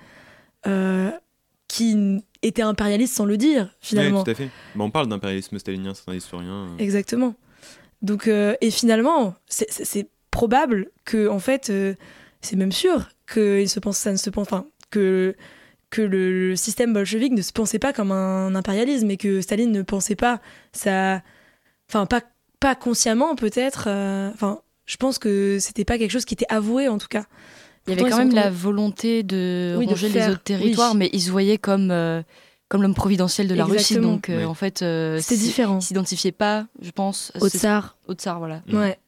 [SPEAKER 2] euh, qui n- était impérialiste sans le dire, finalement.
[SPEAKER 1] Ouais, tout à fait. Bah, on parle d'impérialisme stalinien, certains historiens. euh.
[SPEAKER 2] Exactement. Donc, euh, et finalement, c'est- c'est c'est probable que, en fait, euh, c'est même sûr que il se pense, ça ne se pense, enfin, que que le, le système bolchevique ne se pensait pas comme un impérialisme et que Staline ne pensait pas ça, enfin pas pas consciemment peut-être. euh, Enfin, je pense que c'était pas quelque chose qui était avoué en tout cas.
[SPEAKER 3] Il y
[SPEAKER 2] Pourtant,
[SPEAKER 3] avait
[SPEAKER 2] ils
[SPEAKER 3] quand
[SPEAKER 2] sont
[SPEAKER 3] même la
[SPEAKER 2] tombés-
[SPEAKER 3] volonté de
[SPEAKER 2] Oui, de
[SPEAKER 3] ronger
[SPEAKER 2] faire,
[SPEAKER 3] les autres territoires,
[SPEAKER 2] oui.
[SPEAKER 3] mais ils se voyaient comme, euh, comme l'homme providentiel de la Russie.
[SPEAKER 2] Exactement.
[SPEAKER 3] Donc, euh,
[SPEAKER 1] Ouais.
[SPEAKER 3] en fait, euh,
[SPEAKER 2] C'était
[SPEAKER 3] si-
[SPEAKER 2] différent.
[SPEAKER 3] ils s'identifiaient pas, je pense, à
[SPEAKER 2] Au
[SPEAKER 3] ce-
[SPEAKER 2] tsar.
[SPEAKER 3] au tsar, voilà.
[SPEAKER 1] Mm.
[SPEAKER 2] Ouais.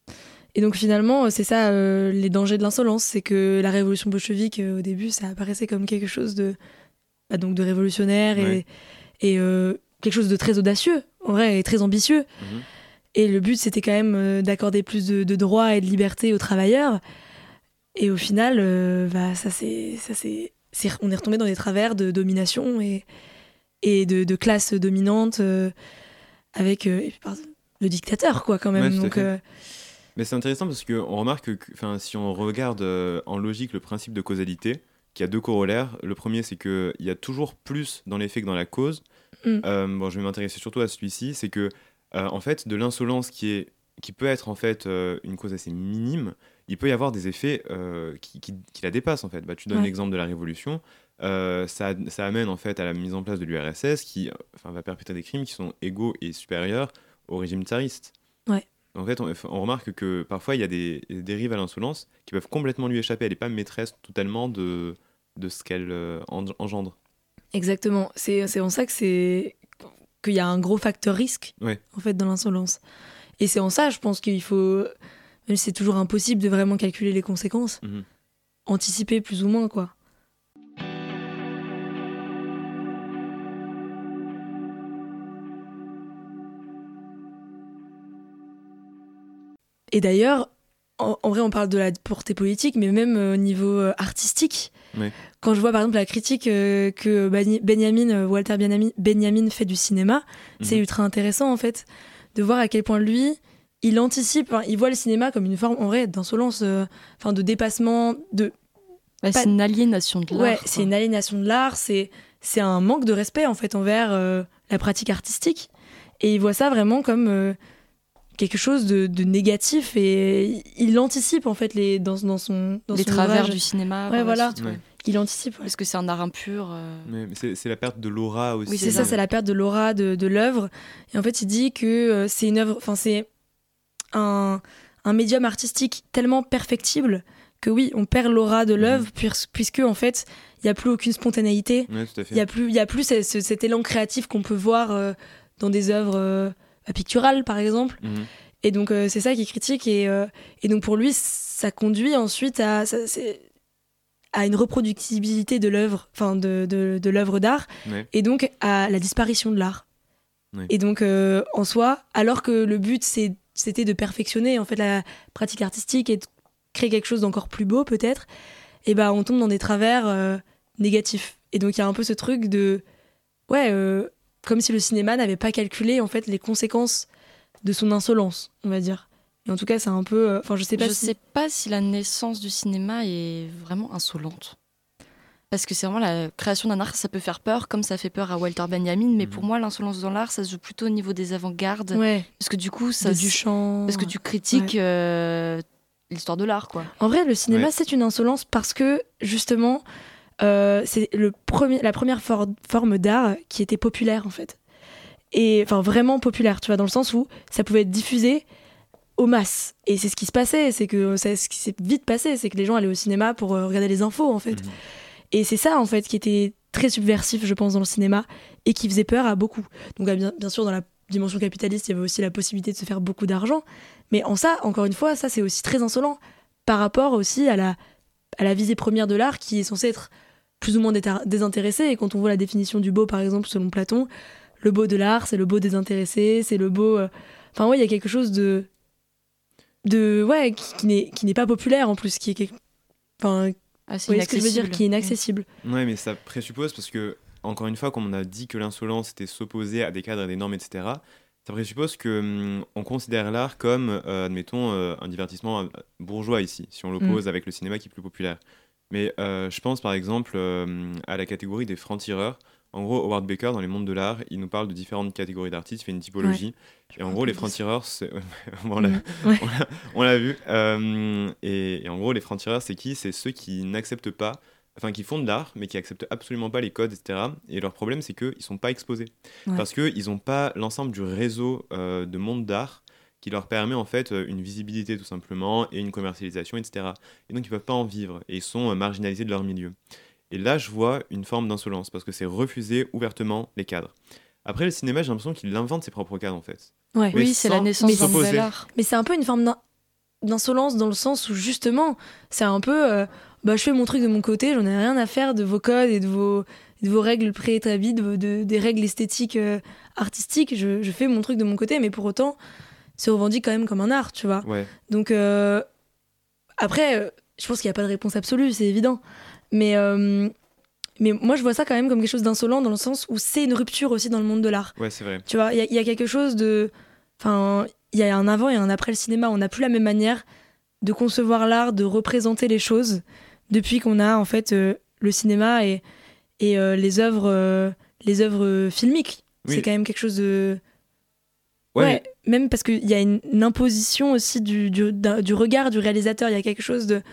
[SPEAKER 2] Et donc finalement, c'est ça euh, les dangers de l'insolence, c'est que la révolution bolchevique, euh, au début, ça apparaissait comme quelque chose de, bah, donc de révolutionnaire et,
[SPEAKER 1] Ouais.
[SPEAKER 2] et euh, quelque chose de très audacieux, en vrai, et très ambitieux.
[SPEAKER 1] Mhm.
[SPEAKER 2] Et le but, c'était quand même euh, d'accorder plus de, de droits et de liberté aux travailleurs. Et au final, euh, bah, ça c'est, ça c'est, c'est- on est retombé dans des travers de domination et, et de, de classe dominante euh, avec euh, et puis, pardon, le dictateur, quoi, quand même.
[SPEAKER 1] Ouais, tout à
[SPEAKER 2] Donc,
[SPEAKER 1] fait.
[SPEAKER 2] euh,
[SPEAKER 1] Mais c'est intéressant parce qu'on remarque que, enfin, si on regarde euh, en logique le principe de causalité, qui a deux corollaires. Le premier, c'est qu'il y a toujours plus dans l'effet que dans la cause.
[SPEAKER 2] Mm.
[SPEAKER 1] Euh, bon, je vais m'intéresser surtout à celui-ci, c'est que euh, en fait, de l'insolence qui est qui peut être en fait euh, une cause assez minime, il peut y avoir des effets euh, qui, qui, qui la dépassent en fait. Bah, tu donnes
[SPEAKER 2] Ouais.
[SPEAKER 1] l'exemple de la Révolution, euh, ça, ça amène en fait à la mise en place de l'U R S S qui euh, enfin, va perpétrer des crimes qui sont égaux et supérieurs au régime tsariste.
[SPEAKER 2] Ouais.
[SPEAKER 1] En fait, on, on remarque que parfois il y a des, des dérives à l'insolence qui peuvent complètement lui échapper. Elle n'est pas maîtresse totalement de, de ce qu'elle euh, en- engendre.
[SPEAKER 2] Exactement. C'est, c'est en ça que c'est qu'il y a un gros facteur risque
[SPEAKER 1] Ouais.
[SPEAKER 2] en fait dans l'insolence. Et c'est en ça, je pense qu'il faut, même si c'est toujours impossible de vraiment calculer les conséquences,
[SPEAKER 1] Mhm.
[SPEAKER 2] anticiper plus ou moins quoi. Et d'ailleurs, en, en vrai, on parle de la portée politique, mais même euh, au niveau euh, artistique.
[SPEAKER 1] Ouais.
[SPEAKER 2] Quand je vois par exemple la critique euh, que Bani- Benjamin, euh, Walter Benjamin, Benjamin fait du cinéma, c'est
[SPEAKER 1] Mhm.
[SPEAKER 2] ultra intéressant en fait de voir à quel point lui, il anticipe, enfin, il voit le cinéma comme une forme en vrai d'insolence, euh, enfin de dépassement, de
[SPEAKER 3] Bah,
[SPEAKER 2] Pas-
[SPEAKER 3] c'est une aliénation de l'art.
[SPEAKER 2] ouais,
[SPEAKER 3] quoi.
[SPEAKER 2] c'est une aliénation de l'art, c'est c'est un manque de respect en fait envers euh, la pratique artistique, et il voit ça vraiment comme euh, quelque chose de, de négatif et il, il anticipe en fait les dans, dans son dans
[SPEAKER 3] les
[SPEAKER 2] son
[SPEAKER 3] travers
[SPEAKER 2] ouvrage.
[SPEAKER 3] du cinéma.
[SPEAKER 2] Ouais,
[SPEAKER 3] par la
[SPEAKER 2] voilà.
[SPEAKER 3] suite, ouais.
[SPEAKER 1] Ouais.
[SPEAKER 2] Il anticipe. ouais.
[SPEAKER 3] Parce que c'est un art impur. euh,
[SPEAKER 1] Mais mais c'est c'est la perte de l'aura aussi.
[SPEAKER 3] Oui,
[SPEAKER 2] C'est ça, c'est la perte de l'aura de, de l'œuvre. Et en fait, il dit que euh, c'est une œuvre, enfin c'est un, un médium artistique tellement perfectible que oui, on perd l'aura de l'œuvre puis- puisque en fait, il y a plus aucune spontanéité.
[SPEAKER 1] Ouais, tout à fait.
[SPEAKER 2] Il y a plus, il y a plus ce- ce- cet élan créatif qu'on peut voir euh, dans des œuvres euh, picturales, par exemple.
[SPEAKER 1] Mhm.
[SPEAKER 2] Et donc euh, c'est ça qu'il critique et, euh, et donc pour lui, ça conduit ensuite à ça- c'est- à une reproductibilité de l'œuvre, enfin de, de, de l'œuvre d'art,
[SPEAKER 1] Ouais.
[SPEAKER 2] et donc à la disparition de l'art.
[SPEAKER 1] Oui.
[SPEAKER 2] Et donc euh, en soi, alors que le but c'est- c'était de perfectionner en fait la pratique artistique et de créer quelque chose d'encore plus beau peut-être, et ben on tombe dans des travers euh, négatifs. Et donc il y a un peu ce truc de ouais, euh, comme si le cinéma n'avait pas calculé en fait les conséquences de son insolence, on va dire. Et en tout cas, c'est un peu... Enfin, euh, je sais pas
[SPEAKER 3] je
[SPEAKER 2] si...
[SPEAKER 3] sais pas si la naissance du cinéma est vraiment insolente. Parce que c'est vraiment la création d'un art, ça peut faire peur, comme ça fait peur à Walter Benjamin. Mais mmh. pour moi, l'insolence dans l'art, ça se joue plutôt au niveau des avant-gardes.
[SPEAKER 2] Ouais.
[SPEAKER 3] Parce que du coup, ça...
[SPEAKER 2] De Duchamp...
[SPEAKER 3] Parce que tu critiques
[SPEAKER 2] ouais.
[SPEAKER 3] euh, l'histoire de l'art, quoi.
[SPEAKER 2] En vrai, le cinéma, ouais. c'est une insolence parce que, justement, euh, c'est le premier, la première for- forme d'art qui était populaire, en fait. Et, enfin, vraiment populaire, tu vois, dans le sens où ça pouvait être diffusé aux masses. Et c'est ce qui se passait, c'est que ça, ce qui s'est vite passé, c'est que les gens allaient au cinéma pour euh, regarder les infos, en fait. Mmh. Et c'est ça, en fait, qui était très subversif, je pense, dans le cinéma, et qui faisait peur à beaucoup. Donc, bien, bien sûr, dans la dimension capitaliste, il y avait aussi la possibilité de se faire beaucoup d'argent. Mais en ça, encore une fois, ça, c'est aussi très insolent par rapport aussi à la, à la visée première de l'art, qui est censée être plus ou moins déta- désintéressée. Et quand on voit la définition du beau, par exemple, selon Platon, le beau de l'art, c'est le beau désintéressé, c'est le beau... Euh... Enfin, ouais, il y a quelque chose de... de ouais, qui, qui, n'est, qui n'est pas populaire, en plus, qui est... Quelque... Enfin...
[SPEAKER 3] Ah, c'est
[SPEAKER 2] vous voyez ce que je veux dire, qui est inaccessible.
[SPEAKER 1] Ouais, mais ça présuppose, parce que, encore une fois, comme on a dit que l'insolence était s'opposer à des cadres et des normes, et cetera, ça présuppose qu'on hum, considère l'art comme, euh, admettons, euh, un divertissement bourgeois ici, si on l'oppose mm. avec le cinéma qui est plus populaire. Mais euh, je pense, par exemple, euh, à la catégorie des francs-tireurs. En gros, Howard Baker, dans Les Mondes de l'art, il nous parle de différentes catégories d'artistes, il fait une typologie. Ouais. Et en gros, les francs-tireurs, c'est... on, l'a... Ouais. on, l'a... on l'a vu. Euh, et, et en gros, les francs-tireurs, c'est qui ? C'est ceux qui n'acceptent pas, enfin, qui font de l'art, mais qui acceptent absolument pas les codes, et cetera. Et leur problème, c'est qu'ils sont pas exposés. Ouais. Parce qu'ils n'ont pas l'ensemble du réseau euh, de monde d'art qui leur permet, en fait, une visibilité, tout simplement, et une commercialisation, et cetera. Et donc, ils peuvent pas en vivre. Et ils sont marginalisés de leur milieu. Et là, je vois une forme d'insolence, parce que c'est refuser ouvertement les cadres. Après, le cinéma, j'ai l'impression qu'il invente ses propres cadres, en fait.
[SPEAKER 2] Ouais.
[SPEAKER 3] Oui, c'est la naissance d'un nouvel art.
[SPEAKER 2] Mais c'est un peu une forme d'in- d'insolence dans le sens où, justement, c'est un peu... Euh, bah, je fais mon truc de mon côté, j'en ai rien à faire de vos codes et de vos, de vos règles préétablies, de, de, des règles esthétiques, euh, artistiques. Je, je fais mon truc de mon côté, mais pour autant, c'est revendique quand même comme un art, tu vois.
[SPEAKER 1] Ouais.
[SPEAKER 2] Donc, euh, après, euh, je pense qu'il n'y a pas de réponse absolue, c'est évident. Mais, euh, mais moi, je vois ça quand même comme quelque chose d'insolent dans le sens où c'est une rupture aussi dans le monde de l'art.
[SPEAKER 1] Ouais, c'est vrai.
[SPEAKER 2] Tu vois, il y, y a quelque chose de... Enfin, il y a un avant et un après le cinéma. On n'a plus la même manière de concevoir l'art, de représenter les choses depuis qu'on a, en fait, euh, le cinéma et, et euh, les œuvres euh, les œuvres filmiques. Oui. C'est quand même quelque chose de... Ouais, ouais mais... même parce qu'il y a une, une imposition aussi du, du, du regard du réalisateur. Il y a quelque chose de...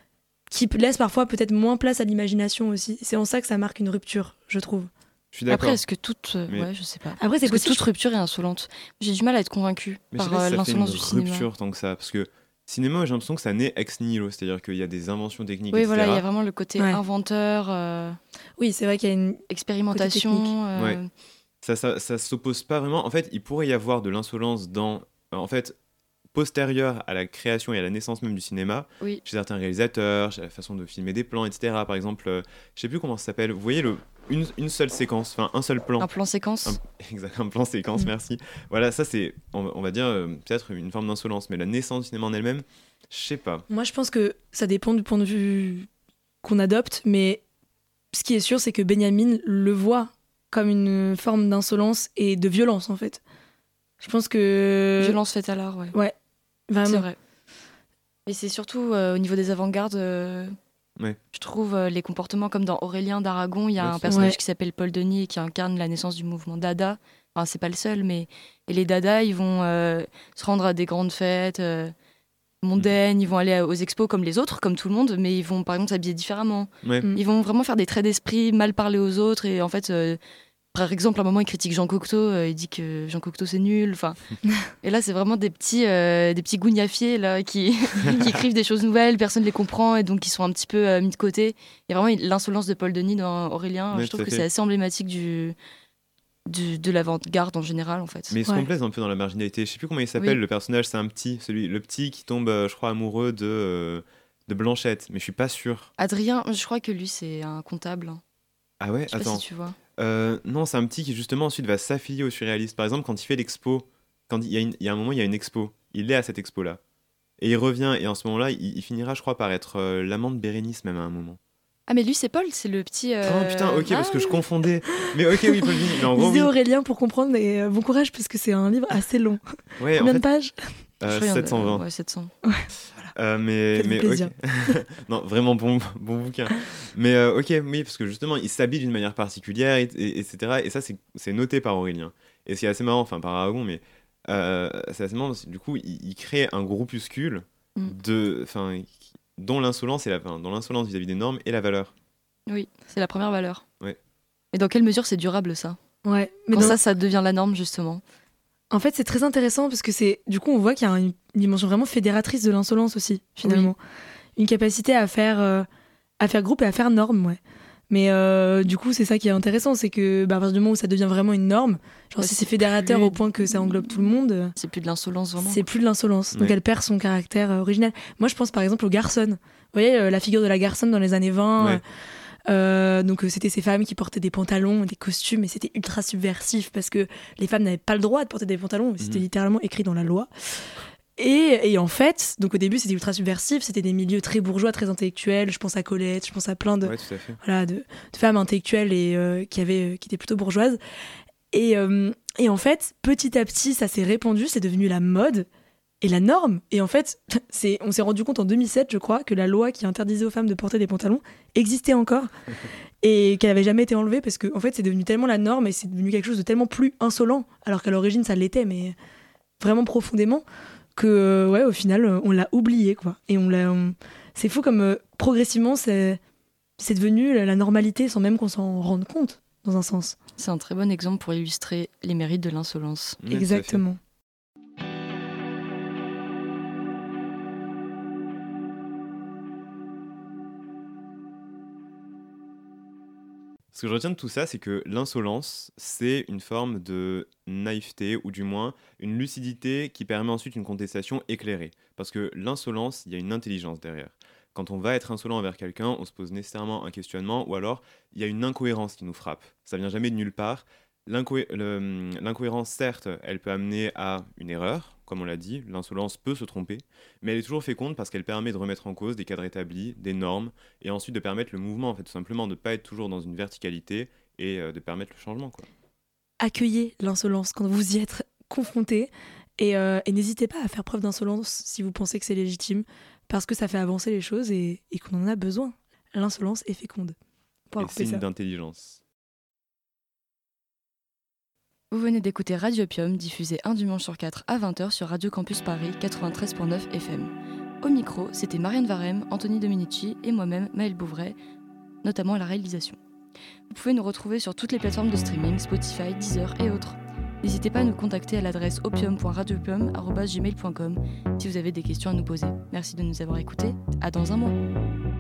[SPEAKER 2] qui laisse parfois peut-être moins place à l'imagination aussi. C'est en ça que ça marque une rupture, je trouve.
[SPEAKER 1] Je suis d'accord.
[SPEAKER 3] Après, est-ce que toute... Euh,
[SPEAKER 1] mais...
[SPEAKER 3] Ouais, je sais pas.
[SPEAKER 2] Après, c'est
[SPEAKER 3] parce
[SPEAKER 2] possible.
[SPEAKER 3] que toute rupture est insolente. J'ai du mal à être convaincue
[SPEAKER 1] mais
[SPEAKER 3] par
[SPEAKER 1] je sais pas si
[SPEAKER 3] euh, l'insolence du cinéma.
[SPEAKER 1] C'est une rupture tant que ça, parce que cinéma, j'ai l'impression que ça naît ex nihilo, c'est-à-dire qu'il y a des inventions techniques,
[SPEAKER 3] oui,
[SPEAKER 1] et cetera.
[SPEAKER 3] Oui, voilà, il y a vraiment le côté ouais. inventeur. Euh...
[SPEAKER 2] Oui, c'est vrai qu'il y a une
[SPEAKER 3] expérimentation.
[SPEAKER 2] Euh...
[SPEAKER 1] Ouais. Ça, ça, ça s'oppose pas vraiment. En fait, il pourrait y avoir de l'insolence dans... En fait... postérieure à la création et à la naissance même du cinéma,
[SPEAKER 3] oui.
[SPEAKER 1] chez certains réalisateurs, chez la façon de filmer des plans, et cetera. Par exemple, euh, je sais plus comment ça s'appelle, vous voyez le, une, une seule séquence, enfin un seul plan.
[SPEAKER 3] Un plan séquence.
[SPEAKER 1] Un, exact, un plan séquence, mmh. merci. Voilà, ça c'est, on, on va dire, euh, peut-être une forme d'insolence, mais la naissance du cinéma en elle-même, je sais pas.
[SPEAKER 2] Moi je pense que ça dépend du point de vue qu'on adopte, mais ce qui est sûr, c'est que Benjamin le voit comme une forme d'insolence et de violence en fait. Je pense que...
[SPEAKER 3] Violence faite à l'art, ouais.
[SPEAKER 2] Ouais. Vraiment.
[SPEAKER 3] C'est vrai. Et c'est surtout euh, au niveau des avant-gardes, euh,
[SPEAKER 1] ouais.
[SPEAKER 3] je trouve euh, les comportements comme dans Aurélien d'Aragon, il y a
[SPEAKER 1] ouais,
[SPEAKER 3] un personnage
[SPEAKER 2] ouais.
[SPEAKER 3] qui s'appelle Paul Denis qui incarne la naissance du mouvement Dada. Enfin, c'est pas le seul, mais et les Dada, ils vont euh, se rendre à des grandes fêtes euh, mondaines, mmh. ils vont aller aux expos comme les autres, comme tout le monde, mais ils vont par exemple s'habiller différemment.
[SPEAKER 1] Ouais.
[SPEAKER 3] Ils vont vraiment faire des traits d'esprit, mal parler aux autres et en fait... Euh, Par exemple, à un moment, il critique Jean Cocteau, euh, il dit que Jean Cocteau c'est nul. Enfin, et là, c'est vraiment des petits, euh, des petits gougnafiers là qui, qui écrivent des choses nouvelles, personne ne les comprend et donc ils sont un petit peu euh, mis de côté. Il y a vraiment l'insolence de Paul Denis dans Aurélien.
[SPEAKER 1] Ouais,
[SPEAKER 3] je trouve que c'est assez emblématique du, du de l'avant-garde en général, en fait.
[SPEAKER 1] Mais il se
[SPEAKER 3] ouais.
[SPEAKER 1] complaise un peu dans la marginalité. Je sais plus comment il s'appelle. Oui. Le personnage, c'est un petit, celui, le petit qui tombe, euh, je crois, amoureux de euh, de Blanchette, mais je suis pas sûr.
[SPEAKER 3] Adrien, je crois que lui, c'est un comptable.
[SPEAKER 1] Ah ouais,
[SPEAKER 3] je sais
[SPEAKER 1] attends.
[SPEAKER 3] pas si tu vois.
[SPEAKER 1] Euh, non, c'est un petit qui justement ensuite va s'affilier au surréaliste. Par exemple, quand il fait l'expo, quand il y a, une, il y a un moment, il y a une expo, il est à cette expo-là. Et il revient, et en ce moment-là, il, il finira, je crois, par être euh, l'amant de Bérénice, même à un moment.
[SPEAKER 3] Ah, mais lui, c'est Paul, c'est le petit. euh,
[SPEAKER 1] Oh putain, ok,
[SPEAKER 3] ah,
[SPEAKER 1] parce que je
[SPEAKER 3] oui.
[SPEAKER 1] confondais. Mais ok, oui, Paul Dini. Mais en gros,
[SPEAKER 2] Lisez
[SPEAKER 1] oui.
[SPEAKER 2] Aurélien pour comprendre, et euh, bon courage parce que c'est un livre assez long.
[SPEAKER 1] Ouais, en
[SPEAKER 2] Combien de
[SPEAKER 1] fait,
[SPEAKER 2] pages
[SPEAKER 1] euh,
[SPEAKER 3] Je crois qu'il y en a-
[SPEAKER 1] sept cent vingt.
[SPEAKER 3] Ouais, sept cents.
[SPEAKER 1] Euh, mais
[SPEAKER 2] Faites-vous
[SPEAKER 1] mais
[SPEAKER 2] plaisir.
[SPEAKER 1] ok. Non, vraiment bon, bon bouquin. Mais euh, ok, oui, parce que justement, il s'habille d'une manière particulière, et, et- etc. Et ça, c'est c'est noté par Aurélien. Et c'est assez marrant, enfin par Aragon, mais euh, c'est assez marrant parce que du coup, il, il crée un groupuscule
[SPEAKER 3] Mm.
[SPEAKER 1] de, enfin, qui- dont l'insolence et la, enfin, dont l'insolence vis-à-vis des normes et la valeur.
[SPEAKER 3] Oui, c'est la première valeur.
[SPEAKER 1] Ouais.
[SPEAKER 3] Et dans quelle mesure c'est durable, ça?
[SPEAKER 2] Ouais, mais
[SPEAKER 3] Quand
[SPEAKER 2] dans-
[SPEAKER 3] ça, ça devient la norme, justement.
[SPEAKER 2] en fait, c'est très intéressant parce que c'est, du coup, on voit qu'il y a une une dimension vraiment fédératrice de l'insolence aussi, finalement. Une capacité à faire, euh, à faire groupe et à faire norme, ouais. Mais euh, du coup, c'est ça qui est intéressant, c'est que bah, à partir du moment où ça devient vraiment une norme, genre
[SPEAKER 3] Bah,
[SPEAKER 2] si
[SPEAKER 3] c'est
[SPEAKER 2] c'est fédérateur
[SPEAKER 3] plus-
[SPEAKER 2] au point que ça englobe tout le monde, euh,
[SPEAKER 3] C'est plus de l'insolence, vraiment.
[SPEAKER 2] c'est plus de l'insolence. Donc
[SPEAKER 1] Ouais.
[SPEAKER 2] elle perd son caractère euh, original. Moi, je pense par exemple aux garçons. Vous voyez, euh, la figure de la garçonne dans les années vingt.
[SPEAKER 1] Ouais.
[SPEAKER 2] euh, donc euh, c'était ces femmes qui portaient des pantalons, des costumes, et c'était ultra subversif parce que les femmes n'avaient pas le droit de porter des pantalons. C'était
[SPEAKER 1] Mhm.
[SPEAKER 2] littéralement écrit dans la loi. Et, et en fait, donc au début c'était ultra subversif, c'était des milieux très bourgeois, très intellectuels. Je pense à Colette, je pense à plein de,
[SPEAKER 1] Ouais, tout à fait.
[SPEAKER 2] voilà, de, de femmes intellectuelles et euh, qui, avaient, euh, qui étaient plutôt bourgeoises. Et, euh, et en fait, petit à petit, ça s'est répandu, c'est devenu la mode et la norme. Et en fait, c'est, on s'est rendu compte en deux mille sept, je crois, que la loi qui interdisait aux femmes de porter des pantalons existait encore et qu'elle n'avait jamais été enlevée parce que en fait, c'est devenu tellement la norme et c'est devenu quelque chose de tellement plus insolent, alors qu'à l'origine, ça l'était, mais vraiment profondément, que euh, ouais, au final, euh, on l'a oublié, quoi. Et on l'a, on- c'est fou comme euh, progressivement, c'est, c'est devenu la, la normalité sans même qu'on s'en rende compte, dans un sens.
[SPEAKER 3] C'est un très bon exemple pour illustrer les mérites de l'insolence.
[SPEAKER 1] Ouais, tout à fait.
[SPEAKER 2] Exactement.
[SPEAKER 1] Ce que je retiens de tout ça, c'est que l'insolence, c'est une forme de naïveté, ou du moins une lucidité qui permet ensuite une contestation éclairée. Parce que l'insolence, il y a une intelligence derrière. Quand on va être insolent envers quelqu'un, on se pose nécessairement un questionnement, ou alors il y a une incohérence qui nous frappe. Ça vient jamais de nulle part. L'incohé- le- L'incohérence, certes, elle peut amener à une erreur, comme on l'a dit, l'insolence peut se tromper, mais elle est toujours féconde parce qu'elle permet de remettre en cause des cadres établis, des normes, et ensuite de permettre le mouvement, en fait, tout simplement, de ne pas être toujours dans une verticalité et euh, de permettre le changement, quoi.
[SPEAKER 2] Accueillez l'insolence quand vous y êtes confronté et, euh, et n'hésitez pas à faire preuve d'insolence si vous pensez que c'est légitime parce que ça fait avancer les choses et, et qu'on en a besoin. L'insolence est féconde. On pourra
[SPEAKER 1] Et
[SPEAKER 2] couper
[SPEAKER 1] signe
[SPEAKER 2] ça.
[SPEAKER 1] d'intelligence.
[SPEAKER 3] Vous venez d'écouter Radiopium, diffusé un dimanche sur quatre à vingt heures sur Radio Campus Paris quatre-vingt-treize virgule neuf F M. Au micro, c'était Marianne Varem, Anthony Dominici et moi-même, Maëlle Bouvray, notamment à la réalisation. Vous pouvez nous retrouver sur toutes les plateformes de streaming, Spotify, Deezer et autres. N'hésitez pas à nous contacter à l'adresse opium point radiopium arobase gmail point com si vous avez des questions à nous poser. Merci de nous avoir écoutés. À dans un mois.